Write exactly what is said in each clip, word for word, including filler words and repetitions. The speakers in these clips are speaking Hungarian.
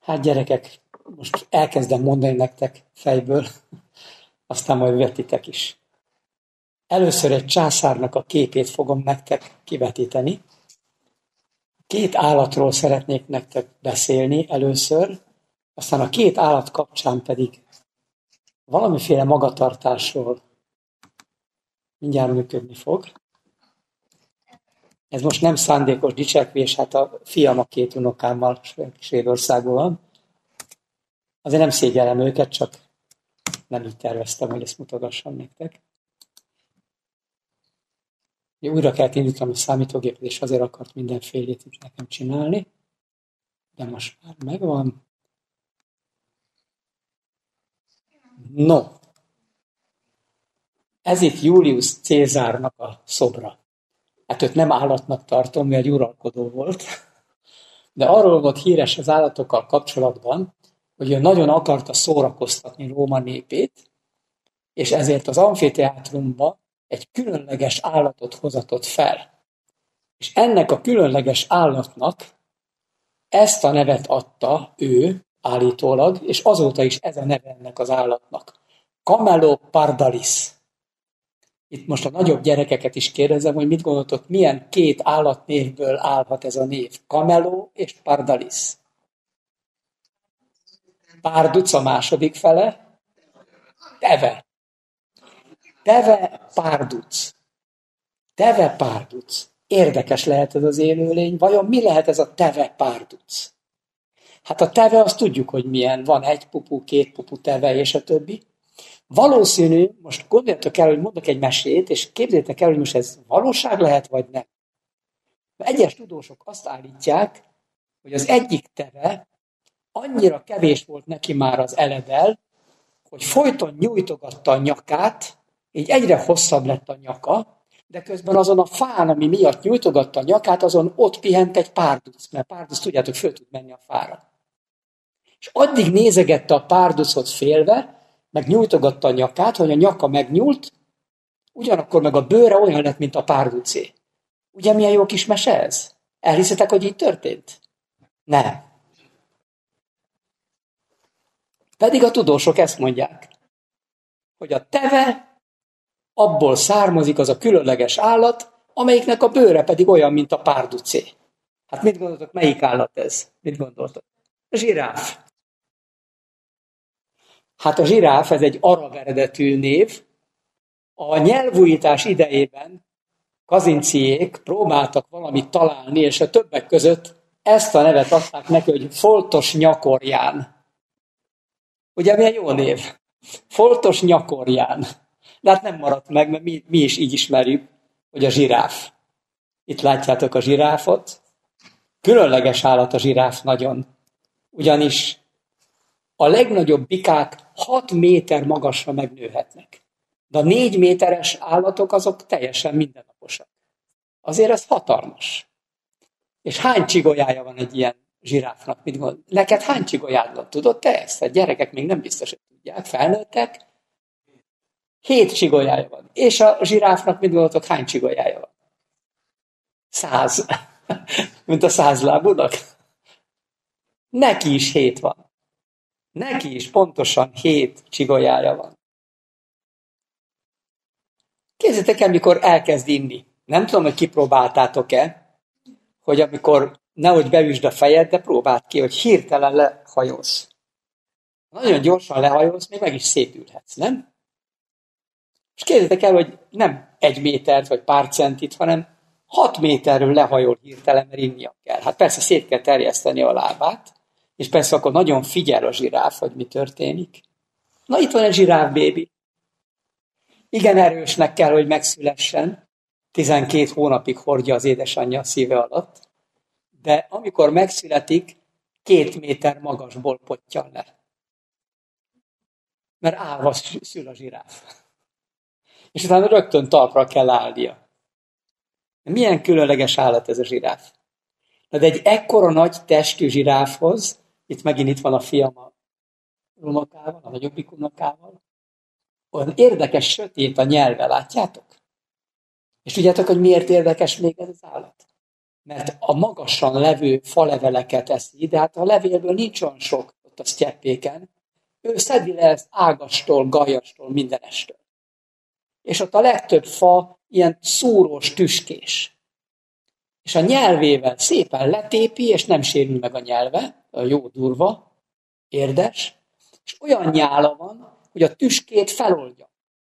Hát gyerekek, most elkezdem mondani nektek fejből, aztán majd vetitek is. Először egy császárnak a képét fogom nektek kivetíteni. Két állatról szeretnék nektek beszélni először, aztán a két állat kapcsán pedig valamiféle magatartásról mindjárt működni fog. Ez most nem szándékos dicsekvés, hát a fiam a két unokámmal Svédországban van. Azért nem szégyellem őket, csak nem így terveztem, hogy ezt mutogassam nektek. Újra kellett indítanom a számítógépet, és azért akart mindenfélét is nekem csinálni. De most már megvan. No. Ez itt Julius Cézárnak a szobra. Hát őt nem állatnak tartom, mert uralkodó volt. De arról volt híres az állatokkal kapcsolatban, hogy ő nagyon akarta szórakoztatni Róma népét, és ezért az amfiteátrumba egy különleges állatot hozatott fel. És ennek a különleges állatnak ezt a nevet adta ő állítólag, és azóta is ez a neve ennek az állatnak. Camelopardalis. Itt most a nagyobb gyerekeket is kérdezem, hogy mit gondoltok, milyen két állatnévből állhat ez a név? Camelo és Pardalis. Párduc a második fele. Teve. Teve párduc. Teve párduc. Érdekes lehet ez az élőlény. Vajon mi lehet ez a teve párduc? Hát a teve azt tudjuk, hogy milyen. Van egy pupu, két pupu teve és a többi. Valószínű, most gondoljatok el, hogy mondok egy mesét, és képzeljétek el, hogy most ez valóság lehet, vagy nem. Egyes tudósok azt állítják, hogy az egyik teve annyira kevés volt neki már az eledel, hogy folyton nyújtogatta a nyakát, így egyre hosszabb lett a nyaka, de közben azon a fán, ami miatt nyújtogatta a nyakát, azon ott pihent egy párduc, mert párduc, tudjátok, föl tud menni a fára. És addig nézegette a párducot félve, meg nyújtogatta a nyakát, hogy a nyaka megnyúlt, ugyanakkor meg a bőre olyan lett, mint a párducé. Ugye milyen jó kis mese ez? Elhiszitek, hogy így történt? Nem. Pedig a tudósok ezt mondják, hogy a teve abból származik az a különleges állat, amelyiknek a bőre pedig olyan, mint a párducé. Hát mit gondoltok, melyik állat ez? Mit gondoltok? A zsiráf. Hát a zsiráf, ez egy arab eredetű név. A nyelvújítás idejében kazinciék próbáltak valamit találni, és a többek között ezt a nevet adták neki, hogy foltos nyakorján. Ugye milyen jó név? Foltos nyakorján. De hát nem maradt meg, mert mi, mi is így ismerjük, hogy a zsiráf. Itt látjátok a zsiráfot. Különleges állat a zsiráf nagyon. Ugyanis a legnagyobb bikák hat méter magasra megnőhetnek. De a négy méteres állatok azok teljesen mindennaposak. Azért ez hatalmas. És hány csigolyája van egy ilyen zsiráfnak? Mit gondol? Neked hány csigolyád van? Tudod te ezt? A gyerekek még nem biztos, hogy tudják. Felnőttek. Hét csigolyája van. És a zsiráfnak mit gondoltok, hány csigolyája van? Száz. Mint a százlábúnak. Neki is hét van. Neki is pontosan hét csigolyája van. Képzeljétek el, mikor elkezd inni. Nem tudom, hogy kipróbáltátok-e, hogy amikor nehogy beüsd a fejed, de próbáld ki, hogy hirtelen lehajolsz. Nagyon gyorsan lehajolsz, még meg is szépülhetsz, nem? És képzeljétek el, hogy nem egy métert vagy pár centit, hanem hat méterről lehajol hirtelen, mert innia kell. Hát persze szét kell terjeszteni a lábát, és persze akkor nagyon figyel a zsiráf, hogy mi történik. Na itt van egy zsiráf bébi. Igen erősnek kell, hogy megszülessen. tizenkét hónapig hordja az édesanyja a szíve alatt. De amikor megszületik, két méter magasból pottyan le. Mert állva szül a zsiráf. És utána rögtön talpra kell állnia. Milyen különleges állat ez a zsiráf. De egy ekkora nagy testű zsiráfhoz, itt megint itt van a fiam a unokával, a nagyobbik unokával, olyan érdekes, sötét a nyelve, látjátok? És tudjátok, hogy miért érdekes még ez az állat? mert a magasan levő faleveleket eszi, de hát a levélből nincs olyan sok ott a sztyeppéken. Ő szedi le ezt ágastól, gajastól, mindenestől. És ott a legtöbb fa ilyen szúrós, tüskés. És a nyelvével szépen letépi, és nem sérül meg a nyelve, a jó durva, érdes, és olyan nyála van, hogy a tüskét feloldja.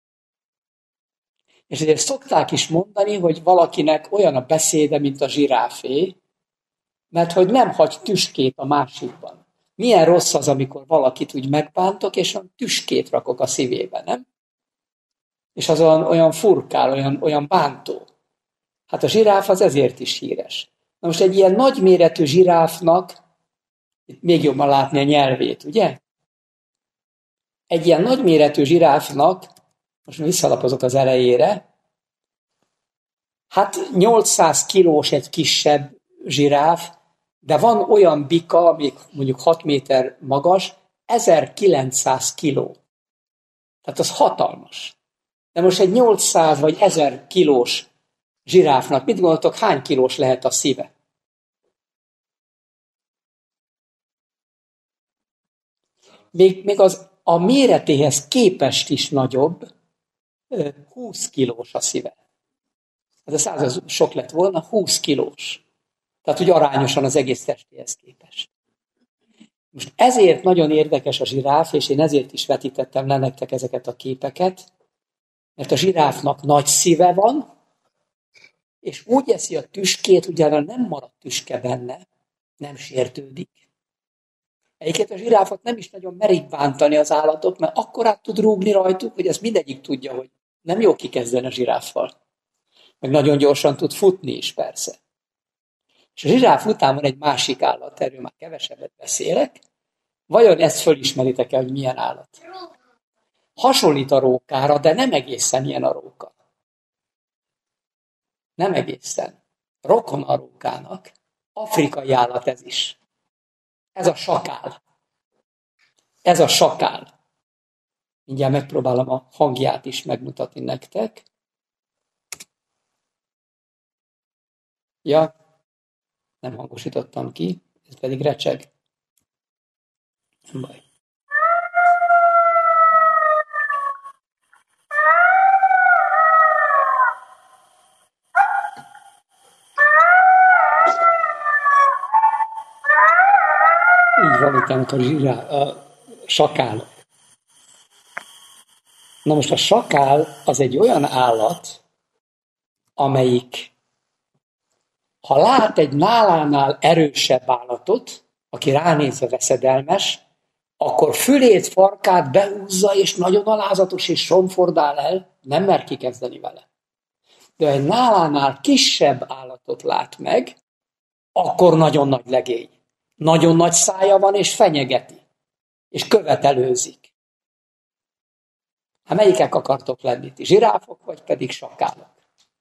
És ezért szokták is mondani, hogy valakinek olyan a beszéde, mint a zsiráfé, mert hogy nem hagy tüskét a másikban. Milyen rossz az, amikor valakit úgy megbántok, és olyan tüskét rakok a szívébe, nem? És az olyan, olyan furkál, olyan, olyan bántó. Hát a zsiráf az ezért is híres. Na most egy ilyen nagyméretű zsiráfnak, itt még jobban látni a nyelvét, ugye? Egy ilyen nagyméretű zsiráfnak, most visszalapozok az elejére, hát nyolcszáz kilós egy kisebb zsiráf, de van olyan bika, amik mondjuk hat méter magas, ezerkilencszáz kiló. Tehát az hatalmas. De most egy nyolcszáz vagy ezer kilós zsiráfnak, mit gondoltok, hány kilós lehet a szíve? Még, még az a méretéhez képest is nagyobb, húsz kilós a szíve. Ez a száz az sok lett volna, húsz kilós. Tehát úgy arányosan az egész testéhez képest. Most ezért nagyon érdekes a zsiráf, és én ezért is vetítettem le nektek ezeket a képeket, mert a zsiráfnak nagy szíve van, és úgy eszi a tüskét, ugyan nem marad tüske benne, nem sértődik. Egyébként a zsiráfot nem is nagyon merik bántani az állatok, mert akkor át tud rúgni rajtuk, hogy ezt mindegyik tudja, hogy nem jó kikezdeni a zsiráffal. Meg nagyon gyorsan tud futni is, persze. És a zsiráf után van egy másik állat, erről már kevesebbet beszélek. Vajon ezt fölismeritek el, hogy milyen állat? Hasonlít a rókára, de nem egészen ilyen a róka. Nem egészen. Rokon a rókának. Afrikai állat ez is. Ez a sakál. Ez a sakál. Mindjárt megpróbálom a hangját is megmutatni nektek. Ja, nem hangosítottam ki, ez pedig recseg. Nem baj. Így van utána a, zsirá, a sakál. Na most a sakál az egy olyan állat, amelyik, ha lát egy nálánál erősebb állatot, aki ránézve veszedelmes, akkor fülét, farkát behúzza, és nagyon alázatos, és somfordál el, nem mer kikezdeni vele. De ha egy nálánál kisebb állatot lát meg, akkor nagyon nagy legény. Nagyon nagy szája van, és fenyegeti. És követelőzik. Hát melyikek akartok lenni? Ti zsiráfok, vagy pedig sakálok?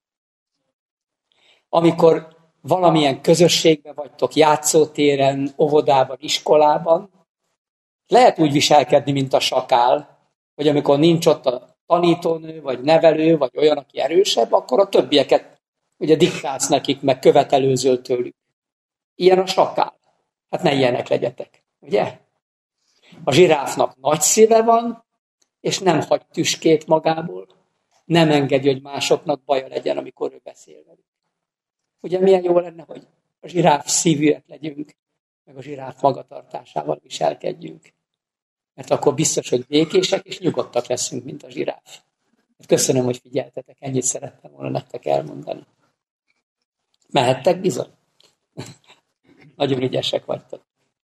Amikor valamilyen közösségben vagytok, játszótéren, óvodában, iskolában, lehet úgy viselkedni, mint a sakál, hogy amikor nincs ott a tanítónő, vagy nevelő, vagy olyan, aki erősebb, akkor a többieket ugye diktálsz nekik, meg követelőzöl tőlük. Ilyen a sakál. Hát ne ilyenek legyetek, ugye? A zsiráfnak nagy szíve van, és nem hagy tüskét magából. Nem engedi, hogy másoknak baja legyen, amikor ő beszél velük. Ugye milyen jó lenne, hogy a zsiráf szívűek legyünk, meg a zsiráf magatartásával viselkedjünk. Mert akkor biztos, hogy békések és nyugodtak leszünk, mint a zsiráf. Köszönöm, hogy figyeltetek, ennyit szerettem volna nektek elmondani. Mehettek bizony? Nagyon ügyesek vagytok.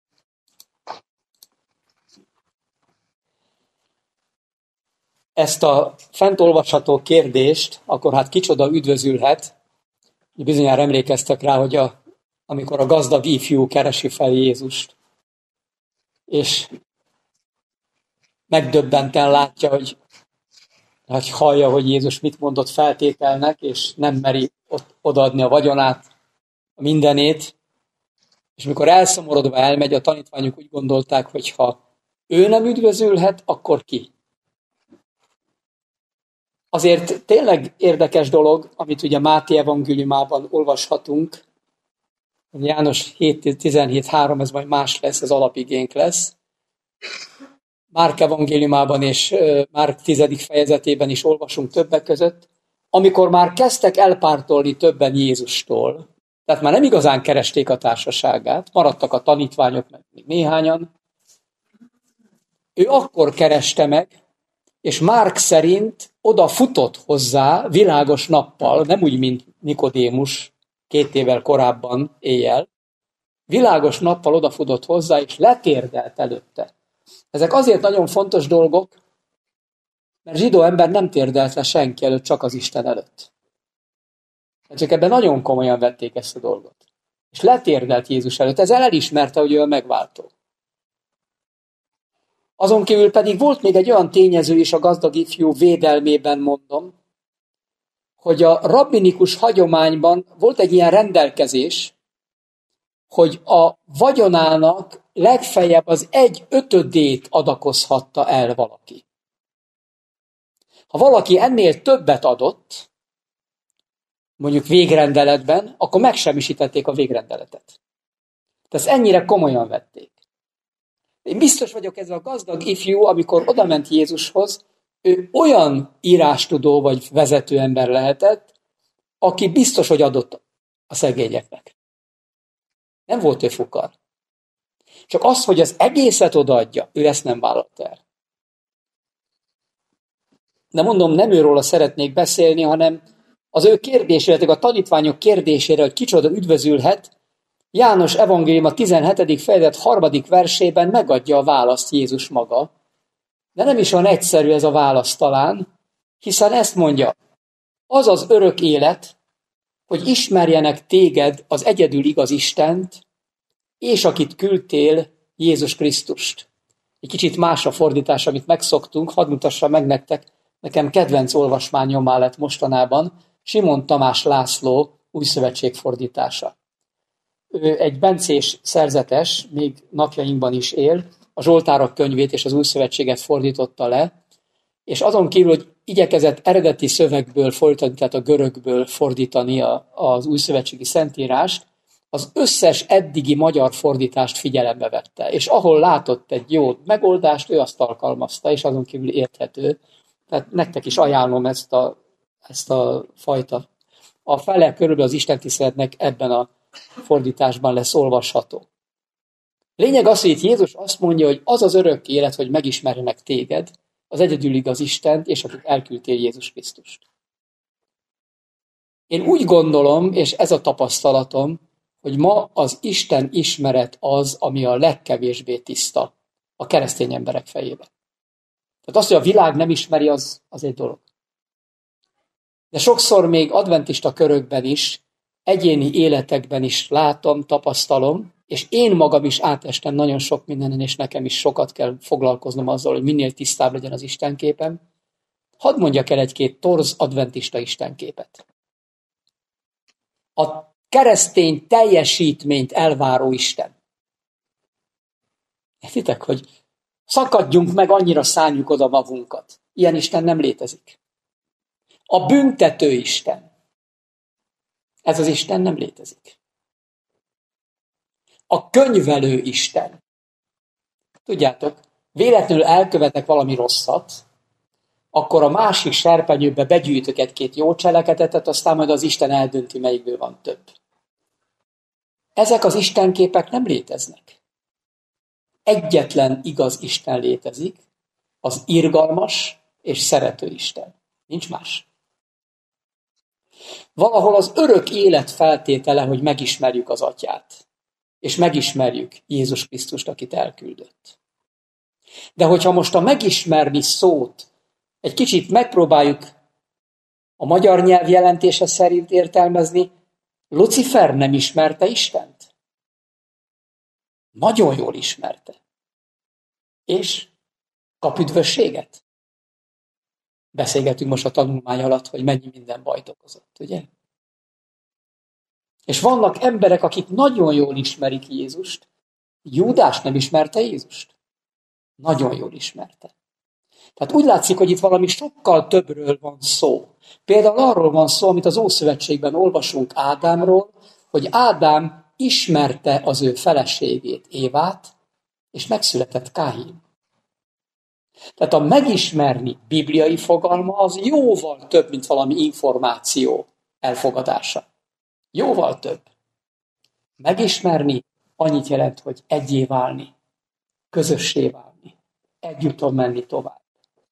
Ezt a fent olvasható kérdést, akkor hát kicsoda üdvözülhet. Bizonyára emlékeztek rá, hogy a, amikor a gazdag ifjú keresi fel Jézust, és megdöbbenten látja, hogy, hogy hallja, hogy Jézus mit mondott feltételnek, és nem meri ott odaadni a vagyonát, a mindenét, és amikor elszomorodva elmegy, a tanítványok úgy gondolták, hogy ha ő nem üdvözülhet, akkor ki? Azért tényleg érdekes dolog, amit ugye Máté evangéliumában olvashatunk, János hét tizenhét három, ez majd más lesz, az alapigénk lesz. Márk evangéliumában és Márk tizedik fejezetében is olvasunk többek között, amikor már kezdtek elpártolni többen Jézustól, tehát már nem igazán keresték a társaságát, maradtak a tanítványok, meg még néhányan, ő akkor kereste meg, és Márk szerint oda futott hozzá világos nappal, nem úgy, mint Nikodémus két évvel korábban éjjel, világos nappal odafutott hozzá, és letérdelt előtte. Ezek azért nagyon fontos dolgok, mert zsidó ember nem térdelt le senki előtt, csak az Isten előtt. Csak ebben nagyon komolyan vették ezt a dolgot. És letérdelt Jézus előtt. Ezzel elismerte, hogy ő a megváltó. Azon kívül pedig volt még egy olyan tényező is a gazdag ifjú védelmében, mondom, hogy a rabbinikus hagyományban volt egy ilyen rendelkezés, hogy a vagyonának legfeljebb az egy ötödét adakozhatta el valaki. Ha valaki ennél többet adott, mondjuk végrendeletben, akkor megsemmisítették a végrendeletet. Tehát ezt ennyire komolyan vették. Én biztos vagyok, ez a gazdag ifjú, amikor odament Jézushoz, ő olyan írástudó vagy vezető ember lehetett, aki biztos, hogy adott a szegényeknek. Nem volt ő fukar. Csak az, hogy az egészet odaadja, ő ezt nem vállalta el. De mondom, nem őróla szeretnék beszélni, hanem az ő kérdésére, a tanítványok kérdésére, hogy kicsoda üdvözülhet, János evangélium a tizenhetedik fejezet harmadik versében megadja a választ Jézus maga. De nem is olyan egyszerű ez a válasz talán, hiszen ezt mondja, az az örök élet, hogy ismerjenek téged, az egyedül igaz Istent, és akit küldtél, Jézus Krisztust. Egy kicsit más a fordítás, amit megszoktunk, hadd mutassam meg nektek, nekem kedvenc olvasmányomá lett mostanában, Simon Tamás László újszövetség fordítása. Ő egy bencés szerzetes, még napjainkban is él, a Zsoltárok könyvét és az újszövetséget fordította le, és azon kívül, hogy igyekezett eredeti szövegből fordítani, tehát a görögből fordítani a, az újszövetségi szentírást, az összes eddigi magyar fordítást figyelembe vette, és ahol látott egy jó megoldást, ő azt alkalmazta, és azon kívül érthető. Tehát nektek is ajánlom ezt a, ezt a fajta. A fele körülbelül az istentiszteletnek ebben a fordításban lesz olvasható. Lényeg az, hogy itt Jézus azt mondja, hogy az az örök élet, hogy megismerjenek téged, az egyedül igaz Istent, és akit elküldtél Jézus Krisztust. Én úgy gondolom, és ez a tapasztalatom, hogy ma az Isten ismeret az, ami a legkevésbé tiszta a keresztény emberek fejében. Tehát az, hogy a világ nem ismeri, az, az egy dolog. De sokszor még adventista körökben is, egyéni életekben is látom, tapasztalom, és én magam is átestem nagyon sok mindenen, és nekem is sokat kell foglalkoznom azzal, hogy minél tisztább legyen az istenképem. Hadd mondjak el egy-két torz adventista istenképet. A keresztény teljesítményt elváró Isten. Értitek, hogy szakadjunk meg, annyira szálljuk oda magunkat. Ilyen Isten nem létezik. A büntető Isten. Ez az Isten nem létezik. A könyvelő Isten. Tudjátok, véletlenül elkövetek valami rosszat, akkor a másik serpenyőbe begyűjtök egy-két jó cselekedetet, aztán majd az Isten eldönti, melyikből van több. Ezek az istenképek nem léteznek. Egyetlen igaz Isten létezik, az irgalmas és szerető Isten. Nincs más. Valahol az örök élet feltétele, hogy megismerjük az Atyát, és megismerjük Jézus Krisztust, akit elküldött. De hogyha most a megismerni szót egy kicsit megpróbáljuk a magyar nyelv jelentése szerint értelmezni, Lucifer nem ismerte Istent? Nagyon jól ismerte. És kap üdvösséget? Beszélgetünk most a tanulmány alatt, hogy mennyi minden bajt okozott, ugye? És vannak emberek, akik nagyon jól ismerik Jézust. Júdás nem ismerte Jézust? Nagyon jól ismerte. Tehát úgy látszik, hogy itt valami sokkal többről van szó. Például arról van szó, amit az Ószövetségben olvasunk Ádámról, hogy Ádám ismerte az ő feleségét, Évát, és megszületett Káin. Tehát a megismerni bibliai fogalma az jóval több, mint valami információ elfogadása. Jóval több. Megismerni annyit jelent, hogy egyé válni, közössé válni, együtton menni tovább.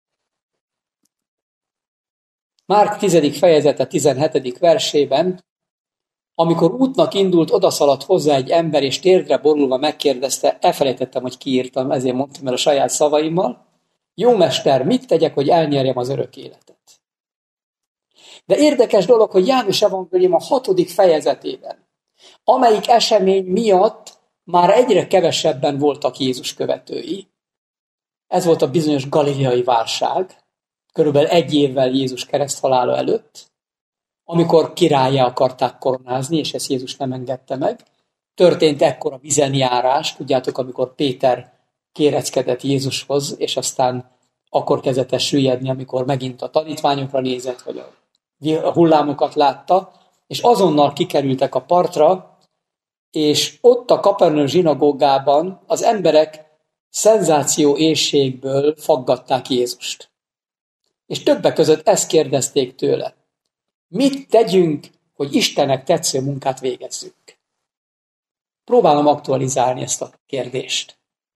Márk tizedik fejezete tizenhetedik versében, amikor útnak indult, odaszaladt hozzá egy ember, és térdre borulva megkérdezte, elfelejtettem, hogy kiírtam, ezért mondtam el a saját szavaimmal, jó mester, mit tegyek, hogy elnyerjem az örök életet? De érdekes dolog, hogy János evangélium a hatodik fejezetében, amelyik esemény miatt már egyre kevesebben voltak Jézus követői. Ez volt a bizonyos galileai válság, körülbelül egy évvel Jézus kereszthalála előtt, amikor királlyá akarták koronázni, és ezt Jézus nem engedte meg. Történt ekkor a vizenjárás, tudjátok, amikor Péter kéreckedett Jézushoz, és aztán akkor kezdett el süllyedni, amikor megint a tanítványokra nézett, vagy a hullámokat látta, és azonnal kikerültek a partra, és ott a Kapernaum zsinagógában az emberek szenzáció éhségből faggatták Jézust. És többek között ezt kérdezték tőle. Mit tegyünk, hogy Istennek tetsző munkát végezzük? Próbálom aktualizálni ezt a kérdést.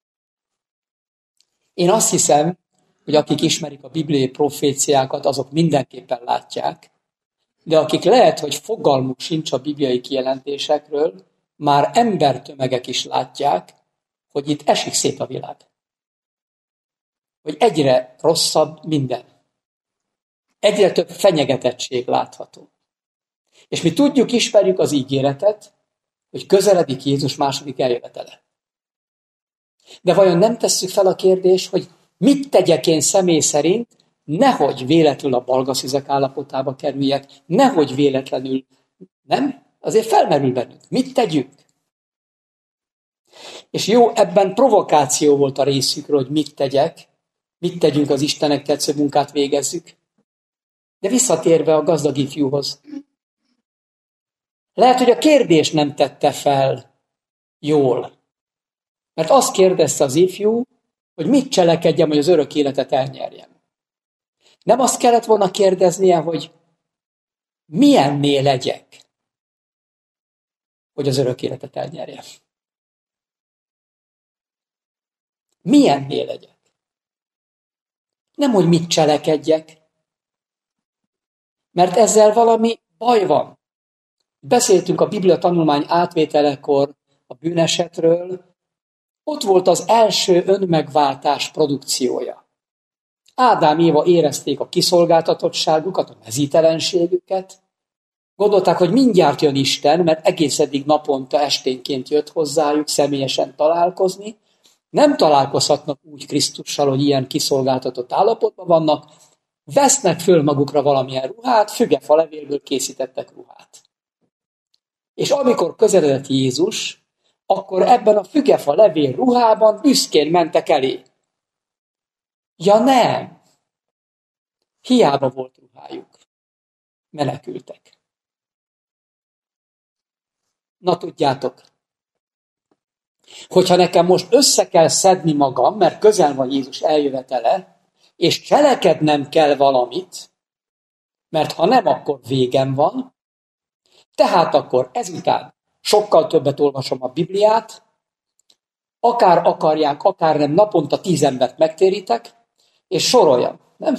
Én azt hiszem, hogy akik ismerik a bibliai proféciákat, azok mindenképpen látják, de akik lehet, hogy fogalmuk sincs a bibliai kijelentésekről, már embertömegek is látják, hogy itt esik szét a világ. Hogy egyre rosszabb minden. Egyre több fenyegetettség látható. És mi tudjuk, ismerjük az ígéretet, hogy közeledik Jézus második eljövetele. De vajon nem tesszük fel a kérdést, hogy mit tegyek én személy szerint, nehogy véletlenül a balgaszüzek állapotába kerüljek, nehogy véletlenül, nem? Azért felmerül bennünk. Mit tegyünk? És jó, ebben provokáció volt a részükről, hogy mit tegyek, mit tegyünk, az Istennek tetsző munkát végezzük. De visszatérve a gazdag ifjúhoz. Lehet, hogy a kérdés nem tette fel jól. Mert azt kérdezte az ifjú, hogy mit cselekedjem, hogy az örök életet elnyerjem. Nem azt kellett volna kérdeznie, hogy milyenné legyek, hogy az örök életet elnyerjem. Milyenné legyek. Nem, hogy mit cselekedjek, mert ezzel valami baj van. Beszéltünk a Biblia tanulmány átvételekor a bűnesetről, ott volt az első önmegváltás produkciója. Ádám, Éva érezték a kiszolgáltatottságukat, a mezítelenségüket, gondolták, hogy mindjárt jön Isten, mert egész eddig naponta esténként jött hozzájuk személyesen találkozni, nem találkozhatnak úgy Krisztussal, hogy ilyen kiszolgáltatott állapotban vannak, vesznek föl magukra valamilyen ruhát, fügefa levélből készítettek ruhát. És amikor közeledett Jézus, akkor ebben a fügefa levél ruhában büszkén mentek elé. Ja nem! Hiába volt ruhájuk. Menekültek. Na tudjátok, hogyha nekem most össze kell szedni magam, mert közel van Jézus eljövetele, és cselekednem kell valamit, mert ha nem, akkor végem van, tehát akkor ezután sokkal többet olvasom a Bibliát, akár akarják, akár nem, naponta tíz embert megtérítek, és soroljam, nem?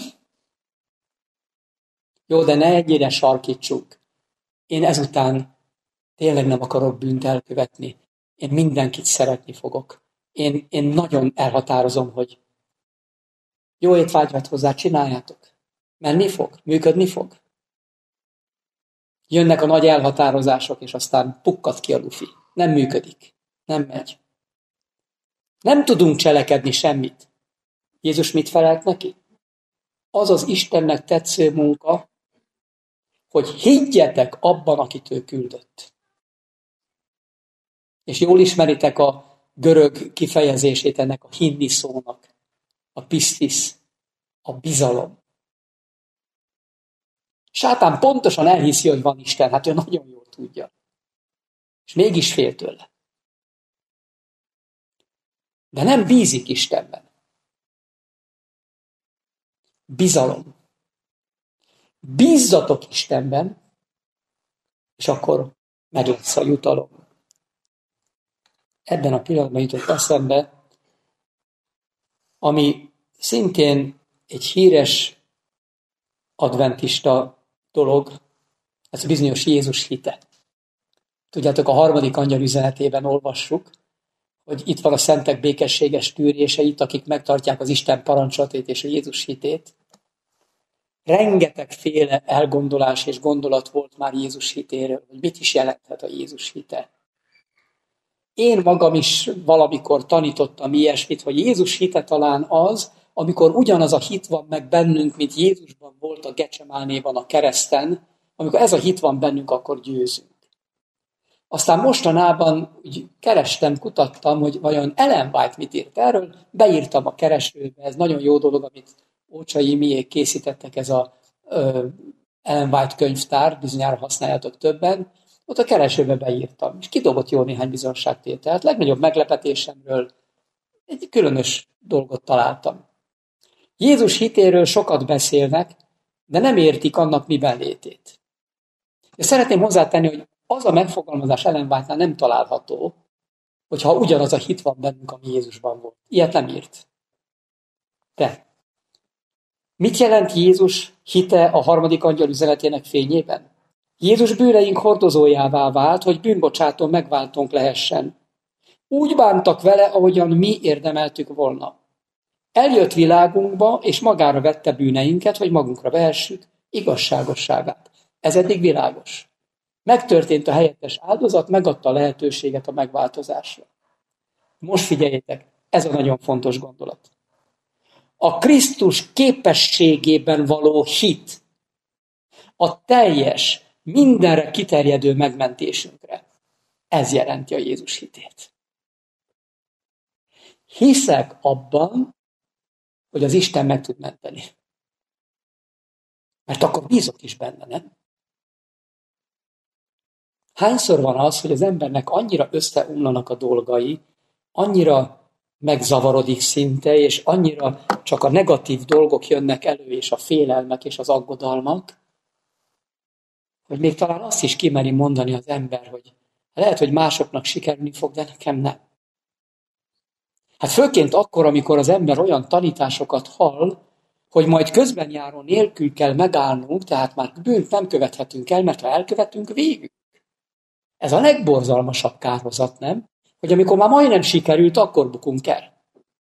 Jó, de ne ennyire sarkítsuk. Én ezután tényleg nem akarok bűnt elkövetni. Én mindenkit szeretni fogok. Én, én nagyon elhatározom, hogy jó étvágyat hozzá, csináljátok. Menni fog, működni fog. Jönnek a nagy elhatározások, és aztán pukkad ki a lufi. Nem működik. Nem megy. Nem tudunk cselekedni semmit. Jézus mit felelt neki? Az az Istennek tetsző munka, hogy higgyetek abban, akit ő küldött. És jól ismeritek a görög kifejezését ennek a hinni szónak. A pisztisz, a bizalom. Sátán pontosan elhiszi, hogy van Isten, hát ő nagyon jól tudja. És mégis fél tőle. De nem bízik Istenben. Bizalom. Bízzatok Istenben, és akkor meg lesz a jutalom. Ebben a pillanatban jutott eszembe, ami szintén egy híres adventista dolog, ez bizonyos Jézus hite. Tudjátok, a harmadik angyal üzenetében olvassuk, hogy itt van a szentek békességes tűrése, itt, akik megtartják az Isten parancsolatét és a Jézus hitét. Rengetegféle elgondolás és gondolat volt már Jézus hitéről, hogy mit is jelenthet a Jézus hite. Én magam is valamikor tanítottam ilyesmit, hogy Jézus hite talán az, amikor ugyanaz a hit van meg bennünk, mint Jézusban volt a Gecsemánéban a kereszten, amikor ez a hit van bennünk, akkor győzünk. Aztán mostanában úgy kerestem, kutattam, hogy vajon Ellen White mit írt erről, beírtam a keresőbe, ez nagyon jó dolog, amit Ócsai Miék készítettek, ez a ö, Ellen White könyvtár, bizonyára használjátok többen, ott a keresőbe beírtam, és kidobott jó néhány bizonságtételt. Legnagyobb meglepetésemről egy különös dolgot találtam. Jézus hitéről sokat beszélnek, de nem értik annak miben létét. És szeretném hozzátenni, hogy az a megfogalmazás Ellen White-nál nem található, hogyha ugyanaz a hit van bennünk, ami Jézusban volt. Ilyet nem írt. De mit jelent Jézus hite a harmadik angyal üzenetének fényében? Jézus bűneink hordozójává vált, hogy bűnbocsátó megváltónk lehessen. Úgy bántak vele, ahogyan mi érdemeltük volna. Eljött világunkba, és magára vette bűneinket, hogy magunkra vehessük igazságosságát. Ez eddig világos. Megtörtént a helyettes áldozat, megadta a lehetőséget a megváltozásra. Most figyeljétek, ez a nagyon fontos gondolat. A Krisztus képességében való hit, a teljes, mindenre kiterjedő megmentésünkre. Ez jelenti a Jézus hitét. Hiszek abban, hogy az Isten meg tud menteni. Mert akkor bízok is benne, nem? Hányszor van az, hogy az embernek annyira összeomlanak a dolgai, annyira megzavarodik szinte, és annyira csak a negatív dolgok jönnek elő, és a félelmek, és az aggodalmak, hogy még talán azt is kimeri mondani az ember, hogy lehet, hogy másoknak sikerülni fog, de nekem nem. Hát főként akkor, amikor az ember olyan tanításokat hall, hogy majd közben járó nélkül kell megállnunk, tehát már bűnt nem követhetünk el, mert ha elkövetünk, végül. Ez a legborzalmasabb kárhozat, nem? Hogy amikor már majdnem sikerült, akkor bukunk el.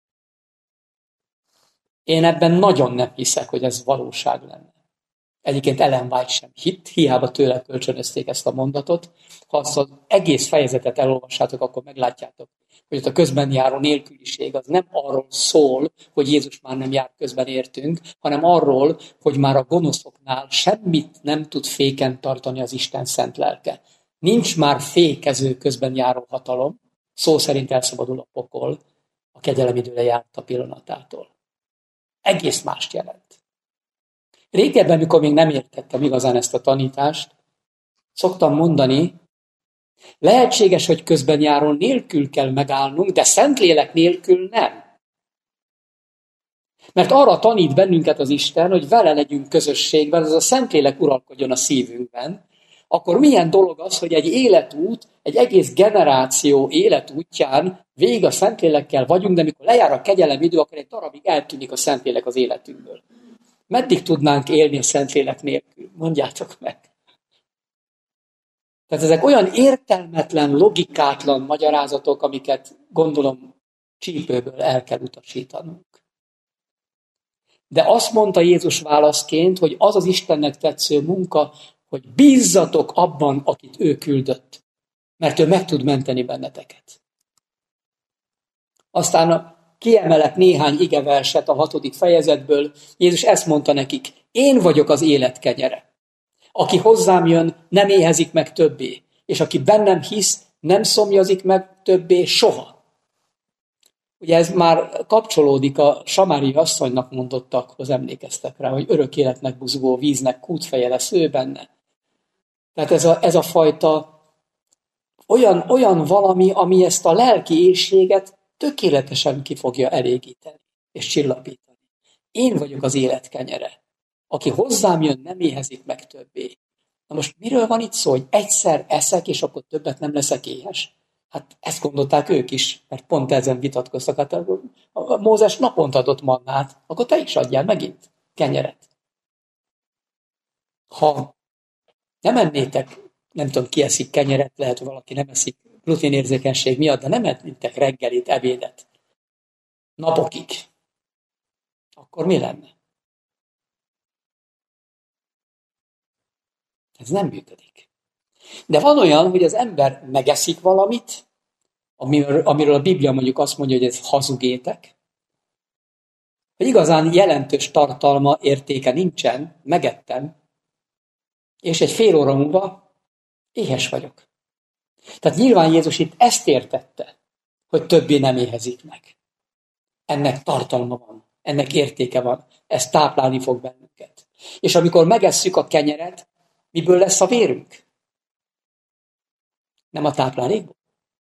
Én ebben nagyon nem hiszek, hogy ez valóság lenne. Egyébként Ellen White sem hitt, hiába tőle kölcsönözték ezt a mondatot. Ha azt az egész fejezetet elolvassátok, akkor meglátjátok, hogy ott a közben járó nélküliség az nem arról szól, hogy Jézus már nem jár közben értünk, hanem arról, hogy már a gonoszoknál semmit nem tud féken tartani az Isten szent lelke. Nincs már fékező közben járó hatalom, szó szerint elszabadul a pokol, a kegyelem időre járt a pillanatától. Egész mást jelent. Régebben, mikor még nem értettem igazán ezt a tanítást, szoktam mondani, lehetséges, hogy közben járó nélkül kell megállnunk, de Szentlélek nélkül nem. Mert arra tanít bennünket az Isten, hogy vele legyünk közösségben, ez a Szentlélek uralkodjon a szívünkben, akkor milyen dolog az, hogy egy életút, egy egész generáció életútján végig a Szentlélekkel vagyunk, de mikor lejár a kegyelem idő, akkor egy darabig eltűnik a Szentlélek az életünkből. Meddig tudnánk élni a Szentlélek nélkül? Mondjátok meg. Tehát ezek olyan értelmetlen, logikátlan magyarázatok, amiket gondolom csípőből el kell utasítanunk. De azt mondta Jézus válaszként, hogy az az Istennek tetsző munka, hogy bízzatok abban, akit ő küldött. Mert ő meg tud menteni benneteket. Aztán kiemelek néhány igeverset a hatodik fejezetből. Jézus ezt mondta nekik, én vagyok az élet kenyere. Aki hozzám jön, nem éhezik meg többé, és aki bennem hisz, nem szomjazik meg többé soha. Ugye ez már kapcsolódik a samári asszonynak mondottakhoz, emlékeztek rá, hogy örök életnek buzgó víznek kútfeje lesz ő benne. Tehát ez a, ez a fajta Olyan, olyan valami, ami ezt a lelki éhséget tökéletesen ki fogja elégíteni és csillapítani. Én vagyok az élet kenyere. Aki hozzám jön, nem éhezik meg többé. Na most miről van itt szó, hogy egyszer eszek, és akkor többet nem leszek éhes? Hát ezt gondolták ők is, mert pont ezen vitatkoztak. Hát a Mózes naponta adott mannát, akkor te is adjál megint kenyeret. Ha nem ennétek, nem tudom, ki eszik kenyeret, lehet, hogy valaki nem eszik gluténérzékenység miatt, de nem ennétek reggelit, ebédet napokig, akkor mi lenne? Ez nem működik. De van olyan, hogy az ember megeszik valamit, amiről, amiről a Biblia mondjuk azt mondja, hogy ez hazugétek, hogy igazán jelentős tartalma, értéke nincsen, megettem, és egy fél óra múlva éhes vagyok. Tehát nyilván Jézus itt ezt értette, hogy többé nem éhezik meg. Ennek tartalma van, ennek értéke van, ez táplálni fog bennünket. És amikor megesszük a kenyeret, miből lesz a vérünk? Nem a táplálékból?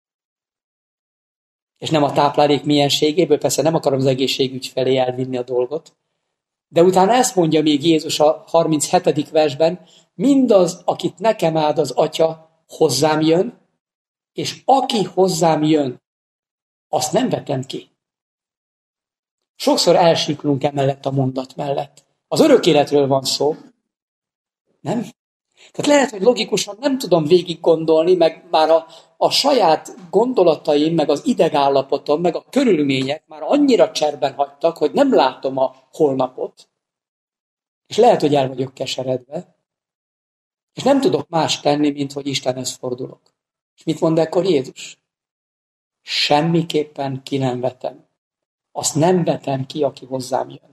És nem a táplálék mienségéből, persze nem akarom az egészségügy felé elvinni a dolgot, de utána ezt mondja még Jézus a harminchetedik versben, mindaz, akit nekem áld az Atya, hozzám jön, és aki hozzám jön, azt nem vetem ki. Sokszor elsiklunk emellett a mondat mellett. Az örök életről van szó, nem? Tehát lehet, hogy logikusan nem tudom végig gondolni, meg már a, a saját gondolataim, meg az idegállapotom, meg a körülmények már annyira cserben hagytak, hogy nem látom a holnapot, és lehet, hogy el vagyok keseredve, és nem tudok más tenni, mint hogy Istenhez fordulok. És mit mond ekkor Jézus? Semmiképpen ki nem vetem. Azt nem vetem ki, aki hozzám jön.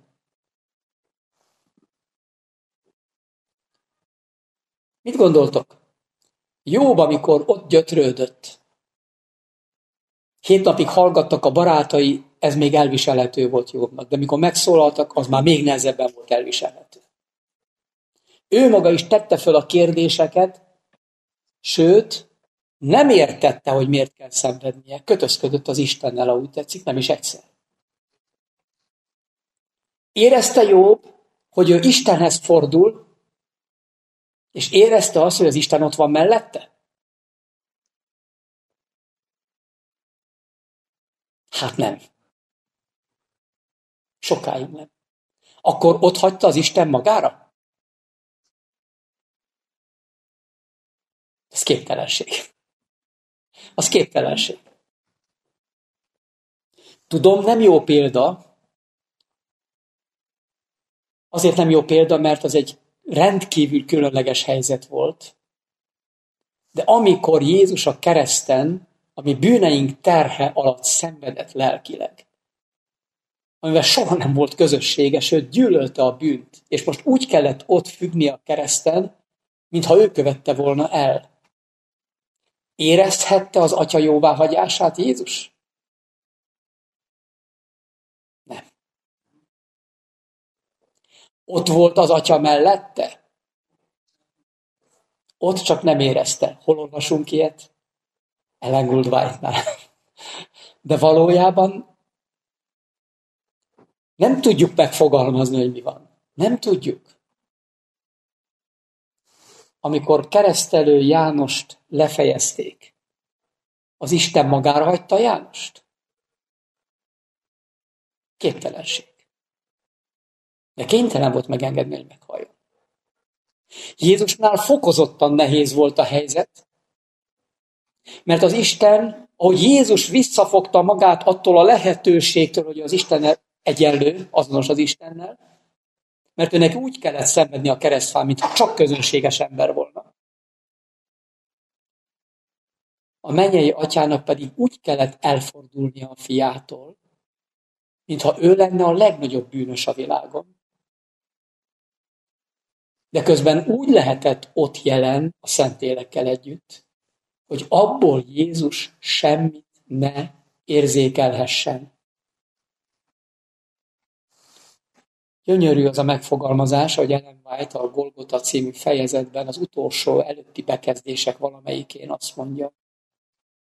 Mit gondoltok? Jobb, amikor ott gyötrődött. Hét napig hallgattak a barátai, ez még elviselhető volt Jobbnak, de amikor megszólaltak, az már még nehezebben volt elviselhető. Ő maga is tette föl a kérdéseket, sőt, nem értette, hogy miért kell szenvednie. Kötözködött az Istennel, ahogy tetszik, nem is egyszer. Érezte Jobb, hogy ő Istenhez fordul, és érezte azt, hogy az Isten ott van mellette? Hát nem. Sokáig nem. Akkor ott hagyta az Isten magára? Ez képtelenség. Az képtelenség. Tudom, nem jó példa. Azért nem jó példa, mert az egy rendkívül különleges helyzet volt. De amikor Jézus a kereszten, ami bűneink terhe alatt szenvedett lelkileg, amivel soha nem volt közössége, sőt gyűlölte a bűnt, és most úgy kellett ott függni a kereszten, mintha ő követte volna el. Érezhette az Atya jóváhagyását Jézus? Nem. Ott volt az Atya mellette? Ott csak nem érezte. Hol olvasunk ilyet? Ellen White-nál. De valójában nem tudjuk megfogalmazni, hogy mi van. Nem tudjuk. Amikor keresztelő Jánost lefejezték, az Isten magára hagyta Jánost? Képtelenség. De kénytelen volt megengedni, hogy meghalljon. Jézusnál fokozottan nehéz volt a helyzet, mert az Isten, ahogy Jézus visszafogta magát attól a lehetőségtől, hogy az Isten egyenlő, azonos az Istennel, mert őnek úgy kellett szenvedni a keresztfán, mintha csak közönséges ember volna. A mennyei atyának pedig úgy kellett elfordulnia a fiától, mintha ő lenne a legnagyobb bűnös a világon. De közben úgy lehetett ott jelen a Szentlélekkel együtt, hogy abból Jézus semmit ne érzékelhessen. Gyönyörű az a megfogalmazás, hogy Ellen White a Golgota című fejezetben az utolsó előtti bekezdések valamelyikén azt mondja,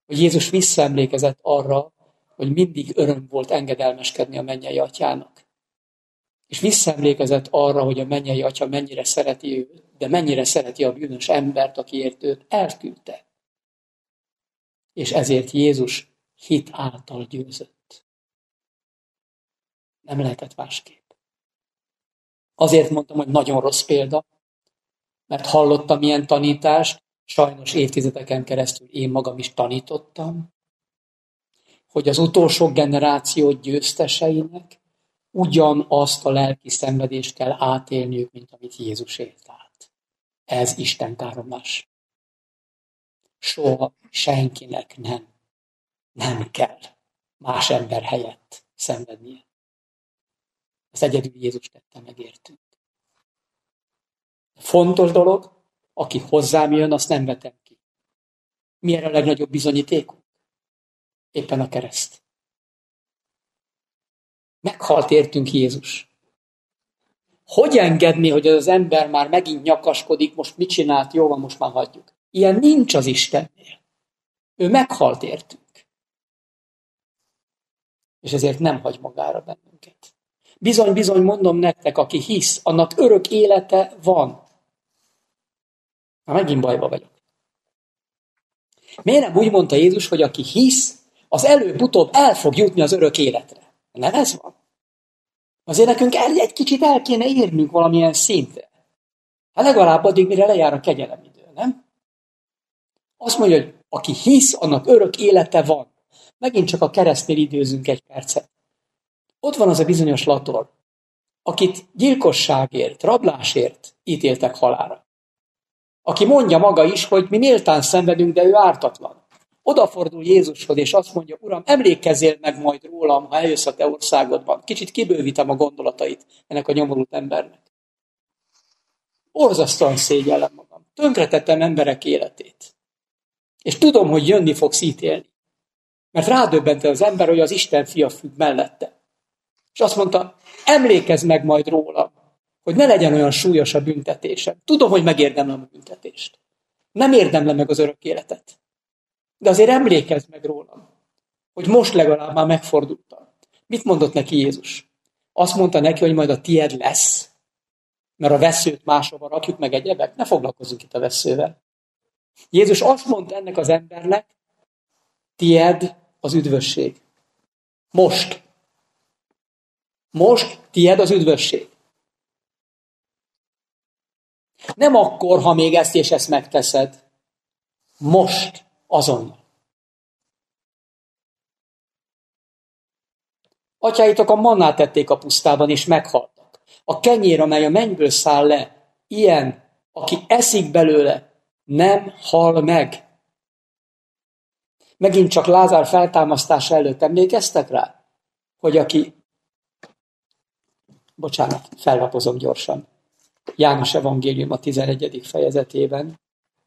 hogy Jézus visszaemlékezett arra, hogy mindig öröm volt engedelmeskedni a mennyei atyának. És visszaemlékezett arra, hogy a mennyei atya mennyire szereti őt, de mennyire szereti a bűnös embert, akiért őt elküldte. És ezért Jézus hit által győzött. Nem lehetett másképp. Azért mondtam, hogy nagyon rossz példa, mert hallottam ilyen tanítást, sajnos évtizedeken keresztül én magam is tanítottam, hogy az utolsó generáció győzteseinek ugyanazt a lelki szenvedést kell átélniük, mint amit Jézus élt át. Ez Isten káromlás. Soha senkinek nem, nem kell más ember helyett szenvednie. Ez egyedül Jézus tette meg értünk. Fontos dolog, aki hozzám jön, azt nem vetem ki. Milyen a legnagyobb bizonyítékunk? Éppen a kereszt. Meghalt értünk Jézus. Hogy engedni, hogy az ember már megint nyakaskodik, most mit csinált, jó van, most már hagyjuk. Ilyen nincs az Istennél. Ő meghalt értünk. És ezért nem hagy magára bennünket. Bizony, bizony, mondom nektek, aki hisz, annak örök élete van. Na, megint bajba vagyok. Miért nem úgy mondta Jézus, hogy aki hisz, az előbb-utóbb el fog jutni az örök életre? Nem ez van? Azért nekünk el, egy kicsit el kéne érnünk valamilyen szintre. Hát legalább addig, mire lejár a kegyelemidő, nem? Azt mondja, hogy aki hisz, annak örök élete van. Megint csak a keresztnél időzünk egy percet. Ott van az a bizonyos lator, akit gyilkosságért, rablásért ítéltek halálra. Aki mondja maga is, hogy mi méltán szenvedünk, de ő ártatlan. Odafordul Jézushoz, és azt mondja, Uram, emlékezzél meg majd rólam, ha eljössz a te országodban. Kicsit kibővítem a gondolatait ennek a nyomorult embernek. Borzasztóan szégyellem magam. Tönkretettem emberek életét. És tudom, hogy jönni fogsz ítélni. Mert rádöbbente az ember, hogy az Isten fia függ mellette. És azt mondta, emlékezz meg majd rólam, hogy ne legyen olyan súlyos a büntetésem. Tudom, hogy megérdemlem a büntetést. Nem érdemlem meg az örök életet. De azért emlékezz meg rólam, hogy most legalább már megfordultam. Mit mondott neki Jézus? Azt mondta neki, hogy majd a tied lesz, mert a vesszőt máshova rakjuk meg egyebek. Ne foglalkozzunk itt a vesszővel. Jézus azt mondta ennek az embernek, tied az üdvösség. Most. Most tied az üdvösség. Nem akkor, ha még ezt és ezt megteszed. Most, azonnal. Atyáitok a mannát ették a pusztában, és meghaltak. A kenyér, amely a mennyből száll le, ilyen, aki eszik belőle, nem hal meg. Megint csak Lázár feltámasztása előtt emlékeztek rá? Hogy aki... Bocsánat, fellapozom gyorsan. János evangélium a tizenegyedik fejezetében.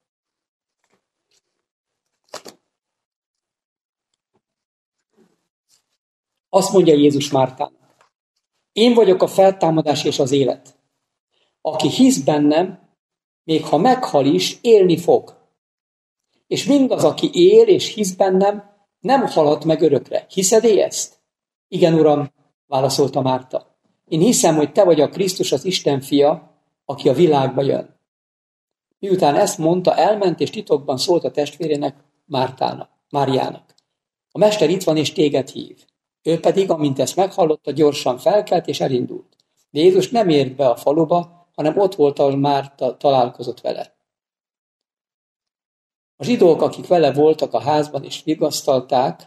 Azt mondja Jézus Mártának. Én vagyok a feltámadás és az élet. Aki hisz bennem, még ha meghal is, élni fog. És mindaz, aki él és hisz bennem, nem halhat meg örökre. Hiszed-e ezt? Igen, Uram, válaszolta Márta. Én hiszem, hogy te vagy a Krisztus, az Isten fia, aki a világba jön. Miután ezt mondta, elment és titokban szólt a testvérének, Mártának, Máriának. A mester itt van és téged hív. Ő pedig, amint ezt meghallotta, gyorsan felkelt és elindult. De Jézus nem ért be a faluba, hanem ott volt, ahol Márta találkozott vele. A zsidók, akik vele voltak a házban és vigasztalták,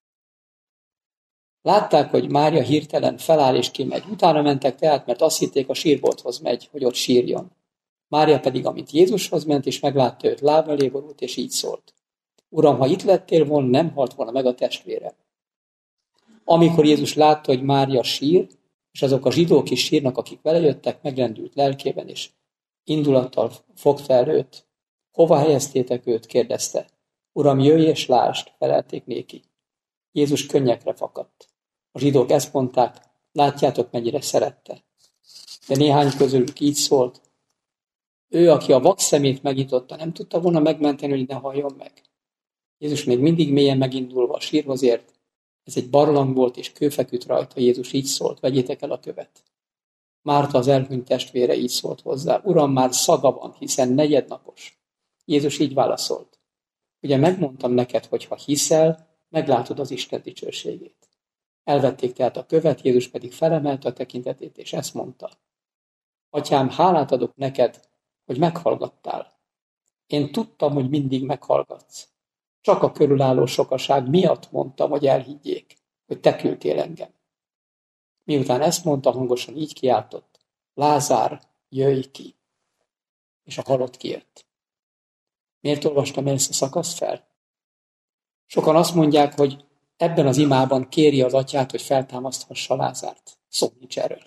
látták, hogy Mária hirtelen feláll és kimegy. Utána mentek tehát, mert azt hitték, a sírbolthoz megy, hogy ott sírjon. Mária pedig, amint Jézushoz ment, és meglátta őt, láb elé borult, és így szólt. Uram, ha itt lettél volna, nem halt volna meg a testvére. Amikor Jézus látta, hogy Mária sír, és azok a zsidók is sírnak, akik vele jöttek, megrendült lelkében, és indulattal fogta el őt. Hova helyeztétek őt? Kérdezte. Uram, jöjj és lásd, felelték néki. Jézus könnyekre fakadt. A zsidók ezt mondták, látjátok, mennyire szerette. De néhány közülük így szólt. Ő, aki a vak szemét megnyitotta, nem tudta volna megmenteni, hogy ne halljon meg. Jézus még mindig mélyen megindulva a sírhoz ért. Ez egy barlang volt, és kő feküdt rajta. Jézus így szólt, vegyétek el a követ. Márta, az elhunyt testvére, így szólt hozzá. Uram, már szaga van, hiszen negyednapos. Jézus így válaszolt. Ugye megmondtam neked, hogy ha hiszel, meglátod az Isten dicsőségét. Elvették tehát a követ, Jézus pedig felemelte a tekintetét, és ezt mondta. Atyám, hálát adok neked, hogy meghallgattál. Én tudtam, hogy mindig meghallgatsz. Csak a körülálló sokaság miatt mondtam, hogy elhiggyék, hogy te küldtél engem. Miután ezt mondta, hangosan így kiáltott. Lázár, jöjj ki! És a halott kijött. Miért olvastam ezt a szakaszt fel? Sokan azt mondják, hogy ebben az imában kéri az atyát, hogy feltámaszthassa Lázárt. Szó nincs erről.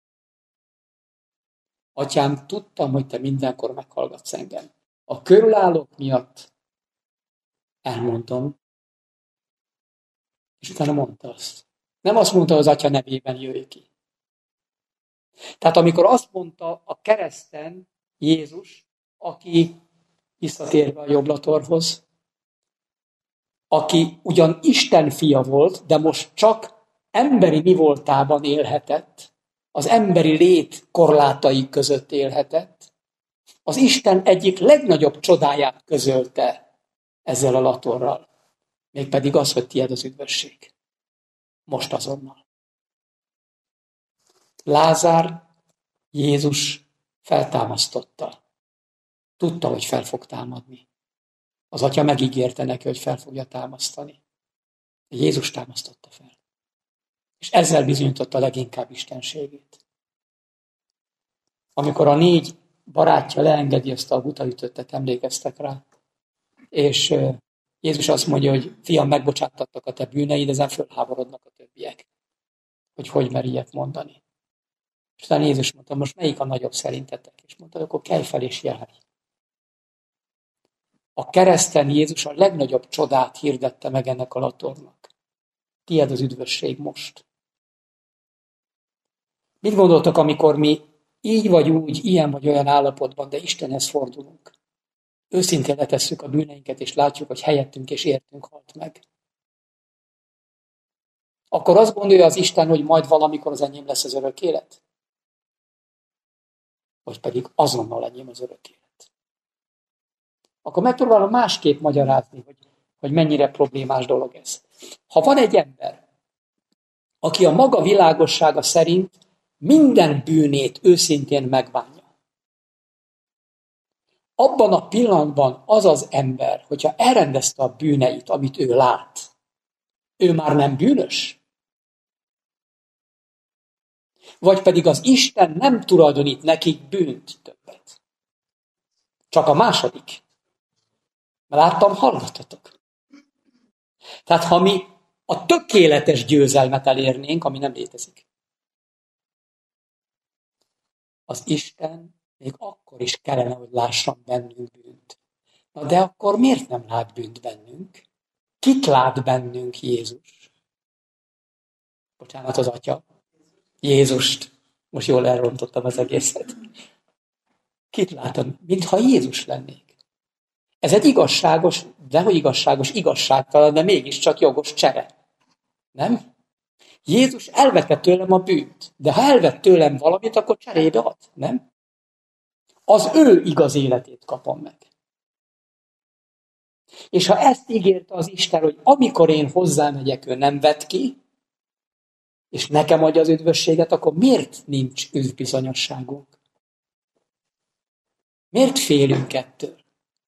Atyám, tudtam, hogy te mindenkor meghallgatsz engem. A körülállók miatt elmondom, és utána mondta azt. Nem azt mondta az atya nevében, jöjj ki. Tehát amikor azt mondta a kereszten Jézus, aki visszatérve a joblatorhoz, aki ugyan Isten fia volt, de most csak emberi mi voltában élhetett, az emberi lét korlátai között élhetett, az Isten egyik legnagyobb csodáját közölte ezzel a latorral. Mégpedig az, hogy tiéd az üdvösség. Most azonnal. Lázár Jézus feltámasztotta. Tudta, hogy fel fog támadni. Az atya megígérte neki, hogy fel fogja támasztani. Jézus támasztotta fel. És ezzel bizonyította leginkább istenségét. Amikor a négy barátja leengedi ezt a butaütöttet, emlékeztek rá, és Jézus azt mondja, hogy fiam, megbocsáttattak a te bűneid, ezen fölháborodnak a többiek. Hogy hogy mer ilyet mondani. És utána Jézus mondta, most melyik a nagyobb szerintetek? És mondta, akkor kelj fel és járj. A kereszten Jézus a legnagyobb csodát hirdette meg ennek a latornak. Tied az üdvösség most. Mit gondoltok, amikor mi így vagy úgy, ilyen vagy olyan állapotban, de Istenhez fordulunk? Őszintén letesszük a bűneinket, és látjuk, hogy helyettünk és értünk halt meg. Akkor azt gondolja az Isten, hogy majd valamikor az enyém lesz az örök élet? Vagy pedig azonnal enyém az örök élet? Akkor megpróbálom másképp magyarázni, hogy, hogy mennyire problémás dolog ez. Ha van egy ember, aki a maga világossága szerint minden bűnét őszintén megbánja, abban a pillanatban az az ember, hogyha elrendezte a bűneit, amit ő lát, ő már nem bűnös? Vagy pedig az Isten nem tulajdonít nekik bűnt többet? Csak a második. Láttam, hallottatok. Tehát ha mi a tökéletes győzelmet elérnénk, ami nem létezik, az Isten még akkor is kellene, hogy lásson bennünk bűnt. Na de akkor miért nem lát bűnt bennünk? Kit lát bennünk Jézus? Bocsánat, az Atya. Jézust. Most jól elrontottam az egészet. Kit látom? Mintha Jézus lennék. Ez egy igazságos, dehogy igazságos, igazságtalan, de mégiscsak jogos csere. Nem? Jézus elvette tőlem a bűnt, de ha elvett tőlem valamit, akkor cserébe ad, nem? Az ő igaz életét kapom meg. És ha ezt ígérte az Isten, hogy amikor én hozzám-megyek, ő nem vet ki, és nekem adja az üdvösséget, akkor miért nincs üdvbizonyosságunk? Miért félünk ettől?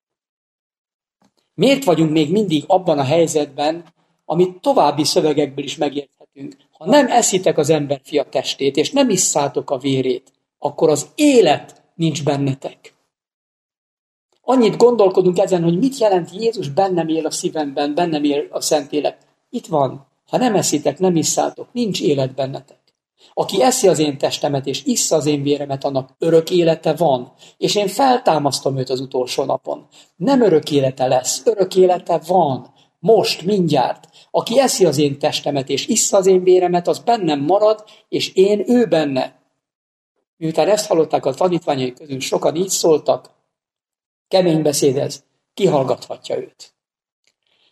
Miért vagyunk még mindig abban a helyzetben, amit további szövegekből is megérthetünk? Ha nem eszitek az emberfia testét, és nem isszátok a vérét, akkor az élet nincs bennetek. Annyit gondolkodunk ezen, hogy mit jelent Jézus bennem él a szívemben, bennem él a Szentlélek. Itt van, ha nem eszitek, nem isszátok, nincs élet bennetek. Aki eszi az én testemet, és issza az én véremet, annak örök élete van, és én feltámasztom őt az utolsó napon. Nem örök élete lesz, örök élete van, most, mindjárt. Aki eszi az én testemet, és issza az én véremet, az bennem marad, és én ő benne. Miután ezt hallották a tanítványai közül, sokan így szóltak, kemény beszéd ez, ki hallgathatja őt.